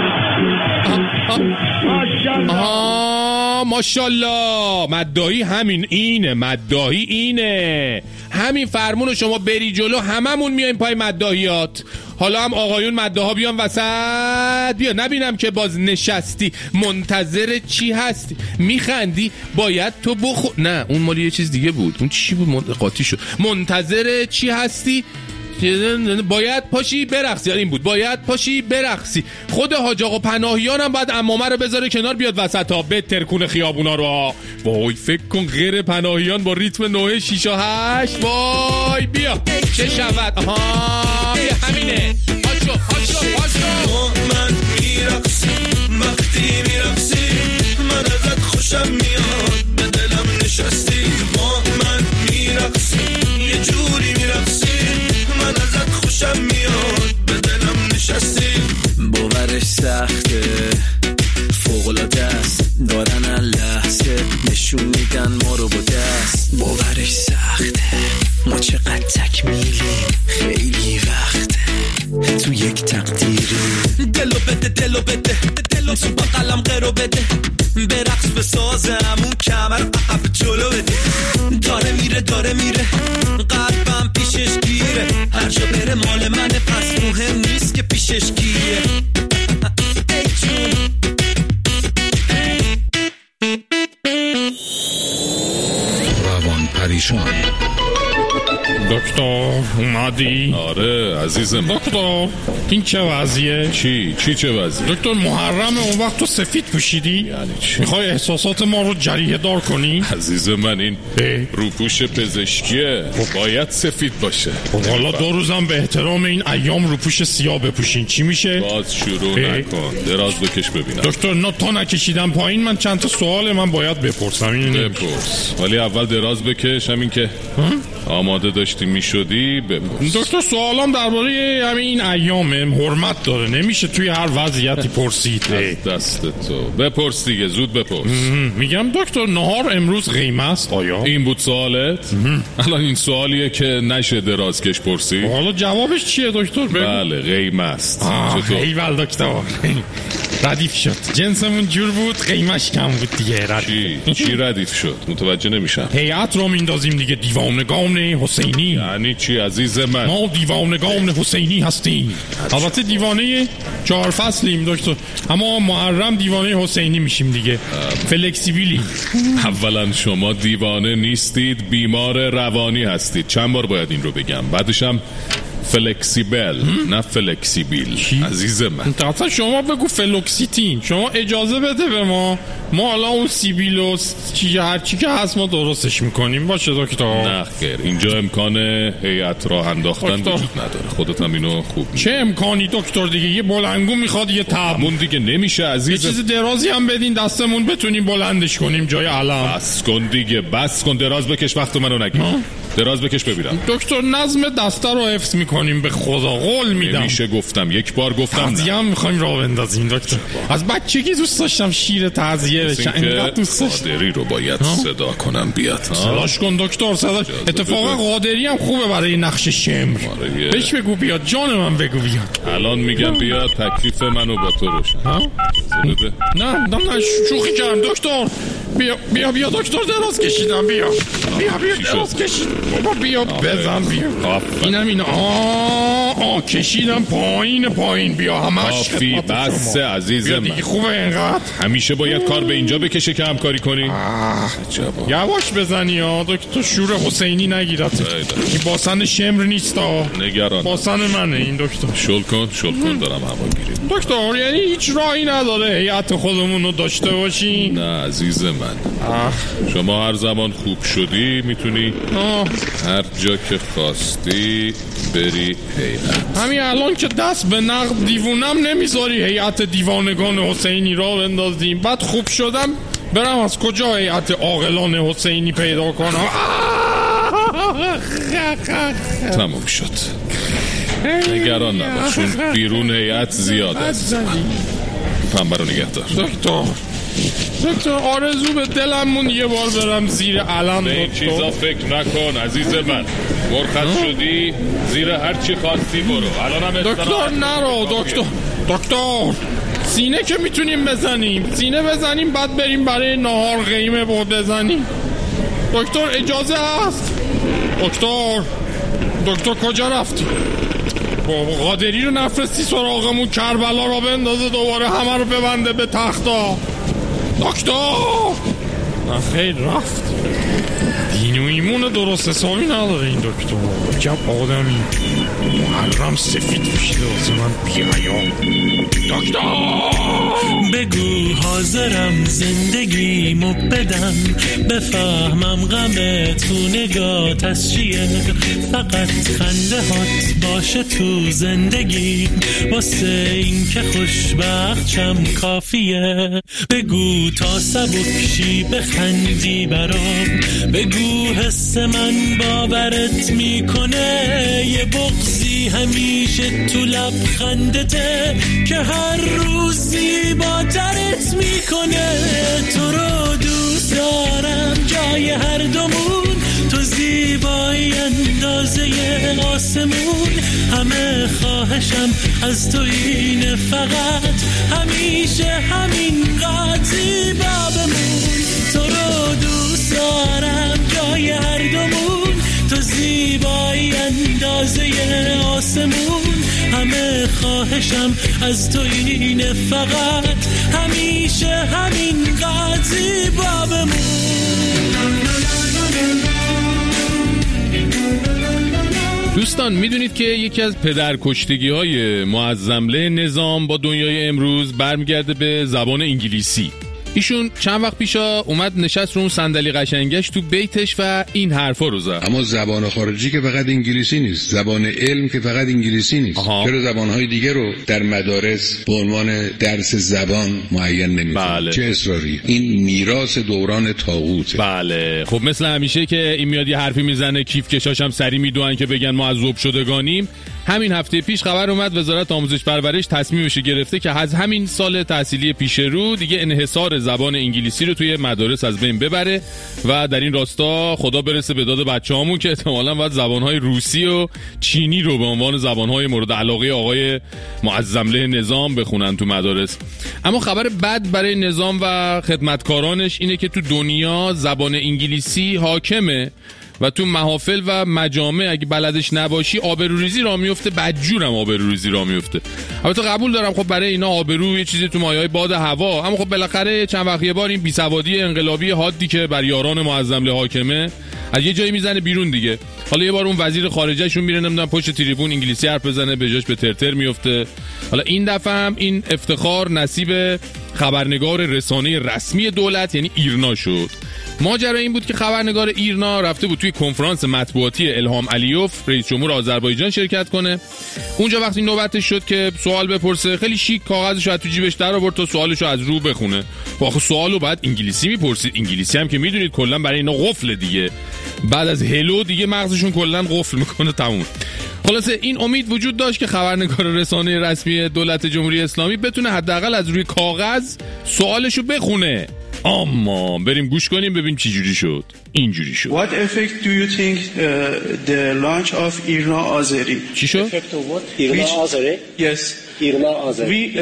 ماشاءالله. ماشاءالله. مداحی همین اینه، مداحی اینه. همین فرمونو شما بری جلو هممون میایم پای مداحیات. حالا هم آقایون مداحا بیان وسط. بیا نبینم که باز نشستی منتظر چی هستی؟ میخندی؟ باید تو نه اون مالی یه چیز دیگه بود. اون چی بود؟ قاطی شد. منتظر چی هستی؟ باید پاشی برقصی. این بود باید پاشی برقصی. خود حاج آقا پناهیان هم باید عمامه رو بذاره کنار بیاد وسط ها بترکونه خیابونا رو. وای فکر کن غیر پناهیان با ریتم 9 6 و 8. وای بیا چه شود. آها بیا همینه. پاشو من میرقصیم وقتی میرقصیم، من ازت خوشم میاد به دلم نشستی. من میرقصیم یه جوری میرقصیم، من ازت خوشم میاد به دلم نشستی. باورش سخته فوق‌العاده است، دارن لحظه نشون میدن ما رو با دست. باورش سخته ما چقدر تکمیلیم، خیلی وقته تو یک تقدیری. دلو بده تو با قلم قرو بده، برقص به سازم اون کمر عقب جلو بده. داره میره قلبم پیشش گیره، هر جا بره مال منه پس مهم نیست که پیشش گیره. ای جون روان پریشان دکتر اومدی؟ آره عزیزم. دکتر این چه وضعیه؟ چی چه وضعیه؟ دکتر محرم اون وقت تو سفید پوشیدی؟ یعنی چی؟ میخوای احساسات ما رو جریه دار کنی؟ عزیز من این روپوش پزشکیه، باید سفید باشه. حالا 2 روزم به احترام این ایام روپوش سیاه بپوشین چی میشه؟ باز شروع نکن، دراز بکش ببینم. دکتر نه تا نکشیدم پایین، من چند تا سوال من باید بپرسم. بپرس، ولی اول دراز بکش. همین که آماده داشتی میشدی بپرس. دکتر سوالام درباره همین این ایام حرمت داره، نمیشه توی هر وضعیتی پرسید. دست تو بپرس دیگه، زود بپرس. میگم دکتر نهار امروز قیمه است آیا؟ این بود سوالت؟ الان این سوالیه که نشه درازکش پرسی. حالا جوابش چیه دکتر؟ بله قیمه است. چطور؟ ایول دکتر ردیف شد، جنسمون جور بود قیمش کم بود دیگه. چی ردیف شد؟ متوجه نمیشم. هیئت رو میندازیم دیگه، دیوانگان حسینی. یعنی چی عزیز من؟ ما دیوانگان حسینی هستیم. البته دیوانه 4 فصلیم دکتر، اما محرم دیوانه حسینی میشیم دیگه. فلکسیبیلی. اولا شما دیوانه نیستید، بیمار روانی هستید. چند بار باید این رو بگم؟ بعدش هم فلکسیبل نه فلکسیبیل عزیز من. اصلا شما بگو فلوکسیتین. شما اجازه بده به ما حالا اون سیبیل و هرچی که هست ما درستش میکنیم. باشه دکتر؟ نه خیر، اینجا امکان هیئت راه انداختن وجود نداره. خودت هم اینو خوب چه امکانی دکتر دیگه؟ یه بلنگو میخواد، یه تابون دیگه نمیشه عزیز. یه چیز درازی هم بدین دستمون بتونیم بلندش کنیم جای علم. بس کن دیگه، بس کن. دراز بکش، وقت منو نگیر. دراز بکش ببینم. دکتر نظم دسته رو حفظ میکنیم، به خدا قول میدم. نمیشه گفتم، یک بار گفتم. تعزیه هم میخوایم راه بندازیم دکتر. از بچگی دوست داشتم شیر تعزیه بشه، اینقدر دوست داشتم. قادری رو باید صدا کنم بیاد. صداش کن دکتر، صداش. اتفاقا قادری هم خوبه برای نقش شمر. بهش بگو بیاد، جان من بگو بیاد. الان میگم بیاد، تکلیف منو با تو روشن. نه شوخی کردم دکتر. بیا دکتر، دراز کشیدم. بیا دراز کشید بابا، بیا بزن. بیا اینم کشیدم پایین. بیا همش بس عزیزم. دیگه خوبه اینقدر؟ همیشه باید کار به اینجا بکشه که همکاری کنی. یواش بزنی دکتر، شور حسینی نگیرد. این باسن شمر نیست نگران، باسن منه این دکتر. شل کن دارم هوا گیریم. دکتر یعنی هیچ راهی نداره هیئت خودمون رو داشته باشین؟ نه عزیز من. شما هر زمان خوب شدی میتونی هر جا که خواستی بری هیئت. همین الان که دست به نقد دیوونم نمیذاری هیئت دیوانگان حسینی را بندازیم، بعد خوب شدم برم از کجا هیئت عاقلان حسینی پیدا کنم؟ تموم شد، نگران نباش، چون بیرون هیئت زیاد است. پنبه رو نگه دار دکتر. آرزو به دلمون یه بار برم زیر علم. به این چیزا فکر نکن عزیز من. مرخص شدی زیر هر چی خواستی برو. الانم دکتر نرو دکتر. سینه که میتونیم بزنیم بعد بریم برای نهار قیمه بزنیم. دکتر اجازه هست؟ دکتر کجا رفتی؟ قادری رو نفرستی سراغمون کربلا رو بندازه دوباره همه رو ببنده به تختا. دکتر خیلی رفت. دین و ایمون درست حسابی نداره این دکتر. جب آدمی محرم سفید پوشیده واسه من بی‌حیا. دکتر بگو حاضرم زندگیمو بدم، بفهمم غم تو نگات از چیه، فقط خنده هات باشه تو زندگی، واسه این که خوشبخت شم کافیه. بگو تا سبکشی بخندی برام، بگو حس من باورت میکنه، یه بغضی همیشه تو لبخندته که هر روز زیباترت میکنه. تو رو دوست دارم جای هر دومون، تو زیبایی اندازه آسمون، همه خواهشم از تو اینه فقط همیشه همین قد زیبا بمون. تو رو دوست دارم جای هر دومون، تو زیبایی اندازه آسمون، همه خواهشم از تو اینه فقط همیشه همین قد زیبا بمون. دوستان میدونید که یکی از پدرکشتگی‌های معظمله نظام با دنیای امروز برمیگرده به زبان انگلیسی. ایشون چند وقت پیشا اومد نشست رو اون صندلی قشنگش تو بیتش و این حرفا رو زد. اما زبان خارجی که فقط انگلیسی نیست، زبان علم که فقط انگلیسی نیست. چرا زبانهای دیگه رو در مدارس به عنوان درس زبان معین نمی‌کنن؟ بله. چه اصراری؟ این میراث دوران طاغوته. بله. خب مثل همیشه که این میاد یه حرفی میزنه کیف کشاش هم سری میدوئن که بگن ما از ذوب شدگانیم. همین هفته پیش خبر اومد وزارت آموزش پرورش تصمیمش گرفته که از همین سال تحصیلی پیش رو دیگه انحصار زبان انگلیسی رو توی مدارس از بین ببره و در این راستا خدا برسه به داد بچه‌هامون که احتمالاً باید زبان‌های روسی و چینی رو به عنوان زبان‌های مورد علاقه آقای معظمله نظام بخونن تو مدارس. اما خبر بد برای نظام و خدمتکارانش اینه که تو دنیا زبان انگلیسی حاکمه و تو محافل و مجامع اگه بلدش نباشی آبروریزی راه میفته، بدجورم آبروریزی راه میفته. البته قبول دارم خب برای اینا آبرو یه چیزی تو مایه‌های باد هوا، اما خب بالاخره چند وقت یه بار این بیسوادی انقلابی حادی که بر یاران معظمله حاکمه از یه جایی میزنه بیرون دیگه. حالا یه بار اون وزیر خارجه‌شون میره نمیدونم پشت تریبون انگلیسی حرف بزنه به جاش به ترتر میفته. حالا این دفعه هم این افتخار نصیب خبرنگار رسانه رسمی دولت یعنی ایرنا شد. ماجرا این بود که خبرنگار ایرنا رفته بود توی کنفرانس مطبوعاتی الهام علیوف رئیس جمهور آذربایجان شرکت کنه. اونجا وقتی نوبتش شد که سوال بپرسه خیلی شیک کاغذش رو تو جیبش در آورد تا سوالش رو از رو بخونه. آخه سوالو بعد انگلیسی میپرسید، انگلیسی هم که میدونید کلا برای اینا قفل دیگه. بعد از هلو دیگه مغزشون کلا قفل میکنه تموم. خلاصه این امید وجود داشت که خبرنگار رسانه رسمی دولت جمهوری اسلامی بتونه حداقل از روی کاغذ سوالشو بخونه. اما بریم گوش کنیم ببین چی جوری شد. اینجوری شد. What effect do you think the launch of Irna Azeri? چی شد؟ Effect of what? Irna Azeri? Yes. Irna Azeri.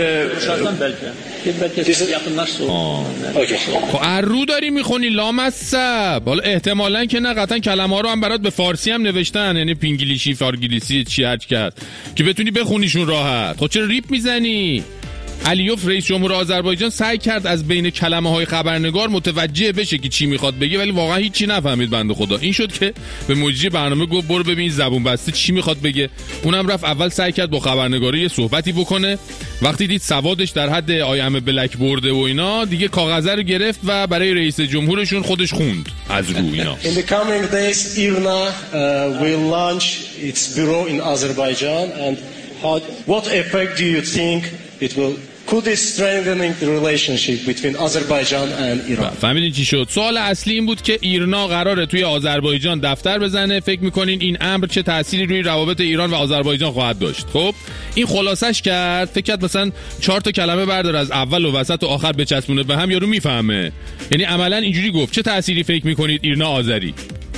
خب رو داری میخونی لامصب. حالا احتمالاً که نه، قطعا کلمه ها رو هم برات به فارسی هم نوشتن، یعنی پینگلیشی فارگلیسی چی هرچ کرد که بتونی بخونیشون راحت. خب چرا ریپ میزنی؟ علیوف رئیس جمهور آذربایجان سعی کرد از بین کلمه‌های خبرنگار متوجه بشه که چی میخواد بگه، ولی واقعا هیچی نفهمید بنده خدا. این شد که به مجری برنامه گفت برو ببین زبون بسته چی میخواد بگه. اونم رفت اول سعی کرد با خبرنگاری صحبتی بکنه. وقتی دید سوادش در حد آیم بلک برده و اینا، دیگه کاغذه رو گرفت و برای رئیس جمهورشون خودش خوند از رو اینا. In the coming days IRNA will launch its bureau in Azerbaijan and what effect do you think it will could it strengthening the relationship between Azerbaijan and Iran. فهمیدین چی شد؟ سوال اصلی این بود که ایرنا قراره توی آذربایجان دفتر بزنه. فکر میکنین این امر چه تأثیری روی روابط ایران و آذربایجان خواهد داشت؟ خب این خلاصش کرد. فکر کرد مثلا 4 تا کلمه بردار از اول و وسط و آخر بچسبونه به هم، یارو میفهمه. یعنی عملا اینجوری گفت چه تأثیری فکر میکنید ایرنا آذری؟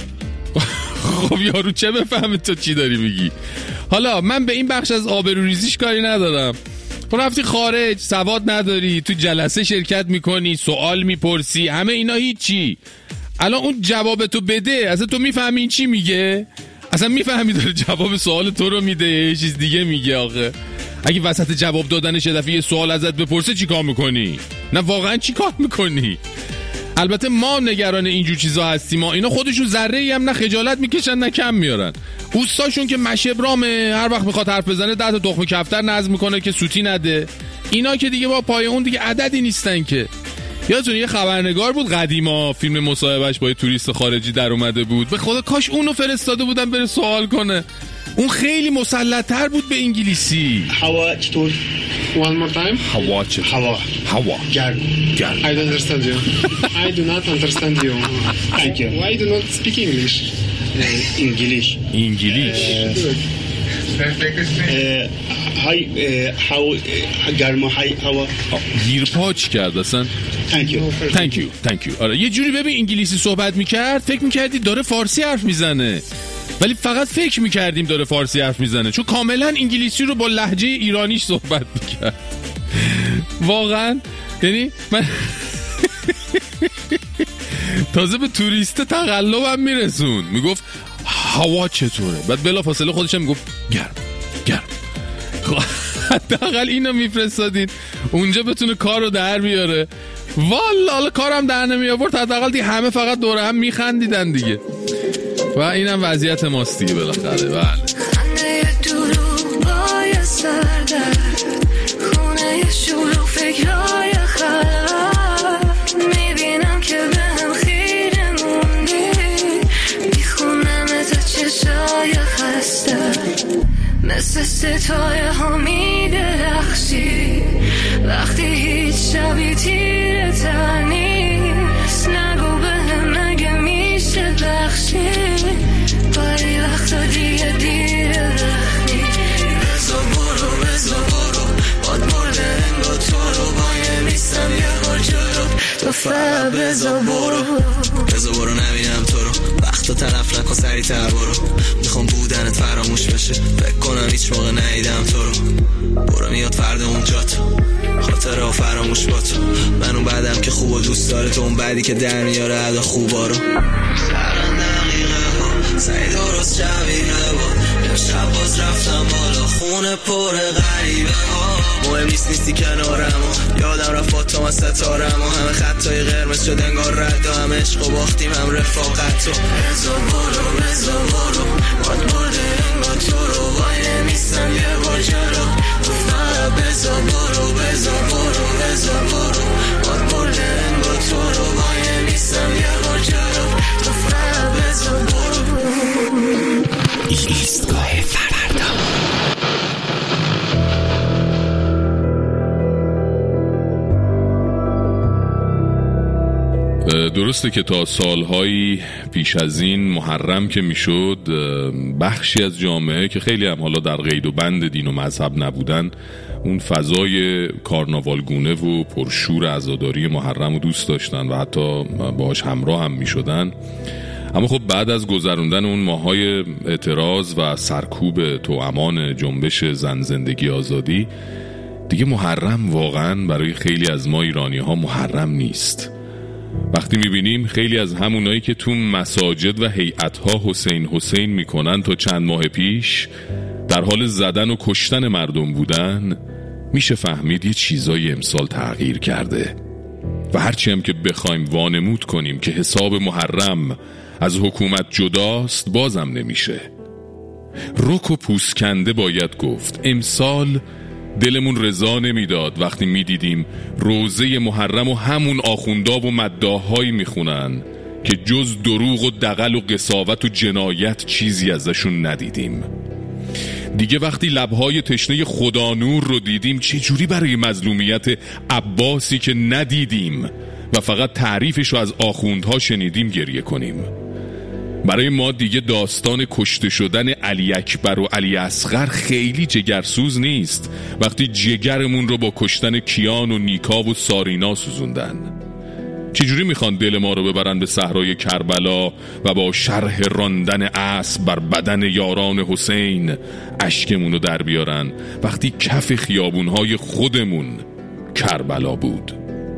خب یارو چه بفهمه تو چی داری میگی؟ حالا من به این بخش از آبروریزیش کاری ندارم. تو رفتی خارج، سواد نداری، تو جلسه شرکت میکنی، سوال میپرسی، همه اینا هیچی. الان اون جواب تو بده، اصلا تو میفهمی این چی میگه؟ اصلا میفهمی داره جواب سوال تو رو میده یه چیز دیگه میگه؟ آخه اگه وسط جواب دادنش یه دفعه یه سوال ازت بپرسه چی کار میکنی؟ نه واقعا چی کار میکنی؟ البته ما نگران اینجور چیزا هستیم. ما اینا خودشون ذره‌ای هم نه خجالت میکشن نه کم میارن. اوستاشون که مشبرامه، هر وقت میخواد حرف بزنه 10 تا تخم کفتر نظم میکنه که سوتی نده. اینا که دیگه با پای اون دیگه عددی نیستن که. یادتون یه خبرنگار بود قدیما، فیلم مصاحبهش با یه توریست خارجی در اومده بود. به خدا کاش اونو فرستاده بودن بره سوال کنه. اون خیلی مسلط‌تر بود به انگلیسی. هوا چطور؟ One more time. هوا چطور؟ هوا. گرم. I don't understand you. I do not understand you. Thank you. Why do not speak English? English. گرم هوا. گیرپاچ کرد اصلا. Thank you. آره یه جوری ببین انگلیسی صحبت میکرد فکر میکردی داره فارسی حرف میزنه، ولی فقط فکر میکردیم داره فارسی حرف میزنه، چون کاملا انگلیسی رو با لهجه ایرانیش صحبت میکرد. واقعا یعنی من تازه به توریست تقلبم میرسون، میگفت هوا چطوره، بعد بلافاصله خودش هم میگفت گرم. حداقل اینو میفرستادین اونجا بتونه کارو در بیاره. والا کارم در نمی آورد، حداقل دیگه همه فقط دوره هم میخندیدن دیگه. و اینم وضعیت ماست دیگه بالاخره. بله سردر خونه شور و فکرهای خلق میبینم که به هم خیره موندی میخونم تا چشای خسته مثل ستاره ها میدرخشی وقتی هیچ شبی تیره تر نیست نگو به هم نگه میشه بخشی باری وقتا دیگه دیره رخمی بزا برو باد برده انگا تو رو باید نیستم یه بار جلو تو فقط بزا برو نبینم تو رو وقتا طرف نکن سریع تر میخوام بودنت فراموش بشه فکر کنم هیچ موقع ندیدم تو رو برو میاد فردا اونجا تو خاطره ها فراموش با تو من اون بعدم که خوب و دوست داره تو اون بعدی که در میاره ادا خوبا رو سران دقیقه ها سعی درست شبیه با امشب باز رفتم بالا خونه پر غریبه ها مهم نیستی کنارم یادم رفت با تو من ستارم همه خطای قرمز شد انگار رد و هم عشق و باختیم هم رفاقت و بزا برو باد برده انگار تو رو باید نیستم یه بار جلو تو فقط بزا برو باد برده انگار تو رو باید نیستم یه بار جلو تو فقط بزا برو ایستگاه فردا درسته که تا سالهایی پیش از این محرم که میشد بخشی از جامعه که خیلی هم حالا در قید و بند دین و مذهب نبودن اون فضای کارناوالگونه و پرشور عزاداری محرم رو دوست داشتن و حتی باهاش همراه هم میشدن. اما خب بعد از گذروندن اون ماهای اعتراض و سرکوب توامان جنبش زن زندگی آزادی دیگه محرم واقعا برای خیلی از ما ایرانی ها محرم نیست. وقتی میبینیم خیلی از همونایی که تو مساجد و هیئت‌ها حسین میکنن تا چند ماه پیش در حال زدن و کشتن مردم بودن میشه فهمید یه چیزای امسال تغییر کرده و هرچی هم که بخوایم وانمود کنیم که حساب محرم از حکومت جداست بازم نمیشه. رک و پوسکنده باید گفت امسال دلمون رضا نمیداد وقتی میدیدیم روزه محرم و همون آخوندا و مداحایی میخونن که جز دروغ و دغل و قساوت و جنایت چیزی ازشون ندیدیم. دیگه وقتی لبهای تشنه خدا نور رو دیدیم چه جوری برای مظلومیت عباسی که ندیدیم و فقط تعریفش رو از آخوندها شنیدیم گریه کنیم. برای ما دیگه داستان کشته شدن علی اکبر و علی اصغر خیلی جگرسوز نیست وقتی جگرمون رو با کشتن کیان و نیکا و سارینا سوزوندن. چجوری میخوان دل ما رو ببرن به صحرای کربلا و با شرح راندن اسب بر بدن یاران حسین اشکمون رو در بیارن وقتی کف خیابونهای خودمون کربلا بود.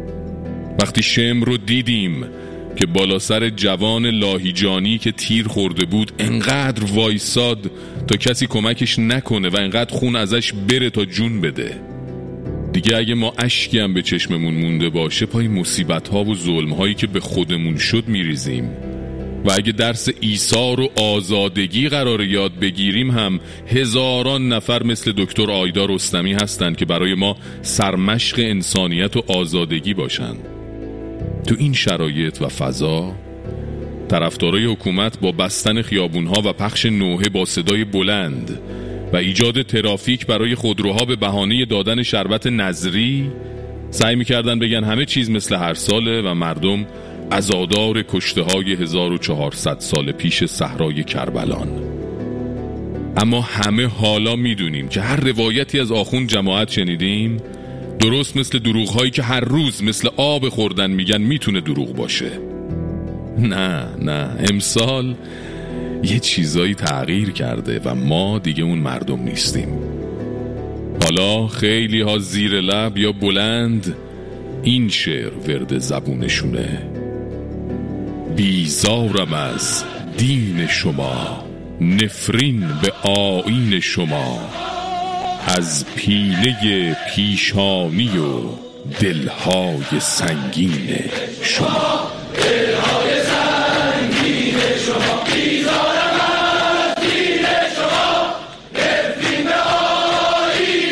وقتی شمر رو دیدیم که بالا سر جوان لاهیجانی که تیر خورده بود انقدر وایساد تا کسی کمکش نکنه و انقدر خون ازش بره تا جون بده. دیگه اگه ما اشکی هم به چشممون مونده باشه پای مصیبت‌ها و ظلم‌هایی که به خودمون شد میریزیم و اگه درس ایثار و آزادگی قرار یاد بگیریم هم هزاران نفر مثل دکتر آیدا رستمی هستن که برای ما سرمشق انسانیت و آزادگی باشن. تو این شرایط و فضا طرفدارای حکومت با بستن خیابونها و پخش نوحه با صدای بلند و ایجاد ترافیک برای خودروها به بهانه دادن شربت نظری سعی می‌کردن بگن همه چیز مثل هر ساله و مردم عزادار کشته‌های 1400 سال پیش صحرای کربلان. اما همه حالا میدونیم که هر روایتی از آخوند جماعت شنیدیم درست مثل دروغ‌هایی که هر روز مثل آب خوردن میگن میتونه دروغ باشه. نه امسال یه چیزایی تغییر کرده و ما دیگه اون مردم نیستیم. حالا خیلی ها زیر لب یا بلند این شعر ورد زبونشونه: بیزارم از دین شما، نفرین به آیین شما، از پیله پیشانی و دلهای سنگین شما. دلهای سنگین شما، بیزارم از دین شما، نفرین به آیین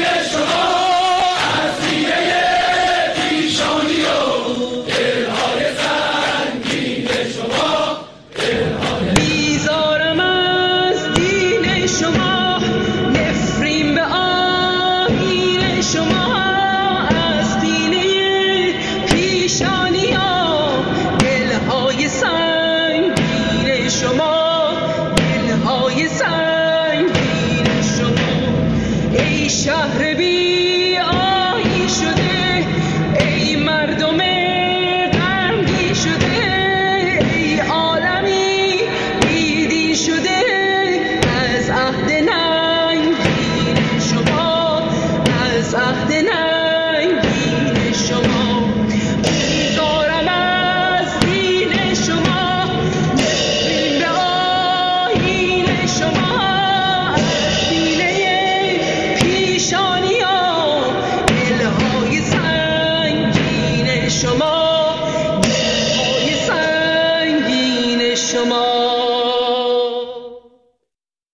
شهر بی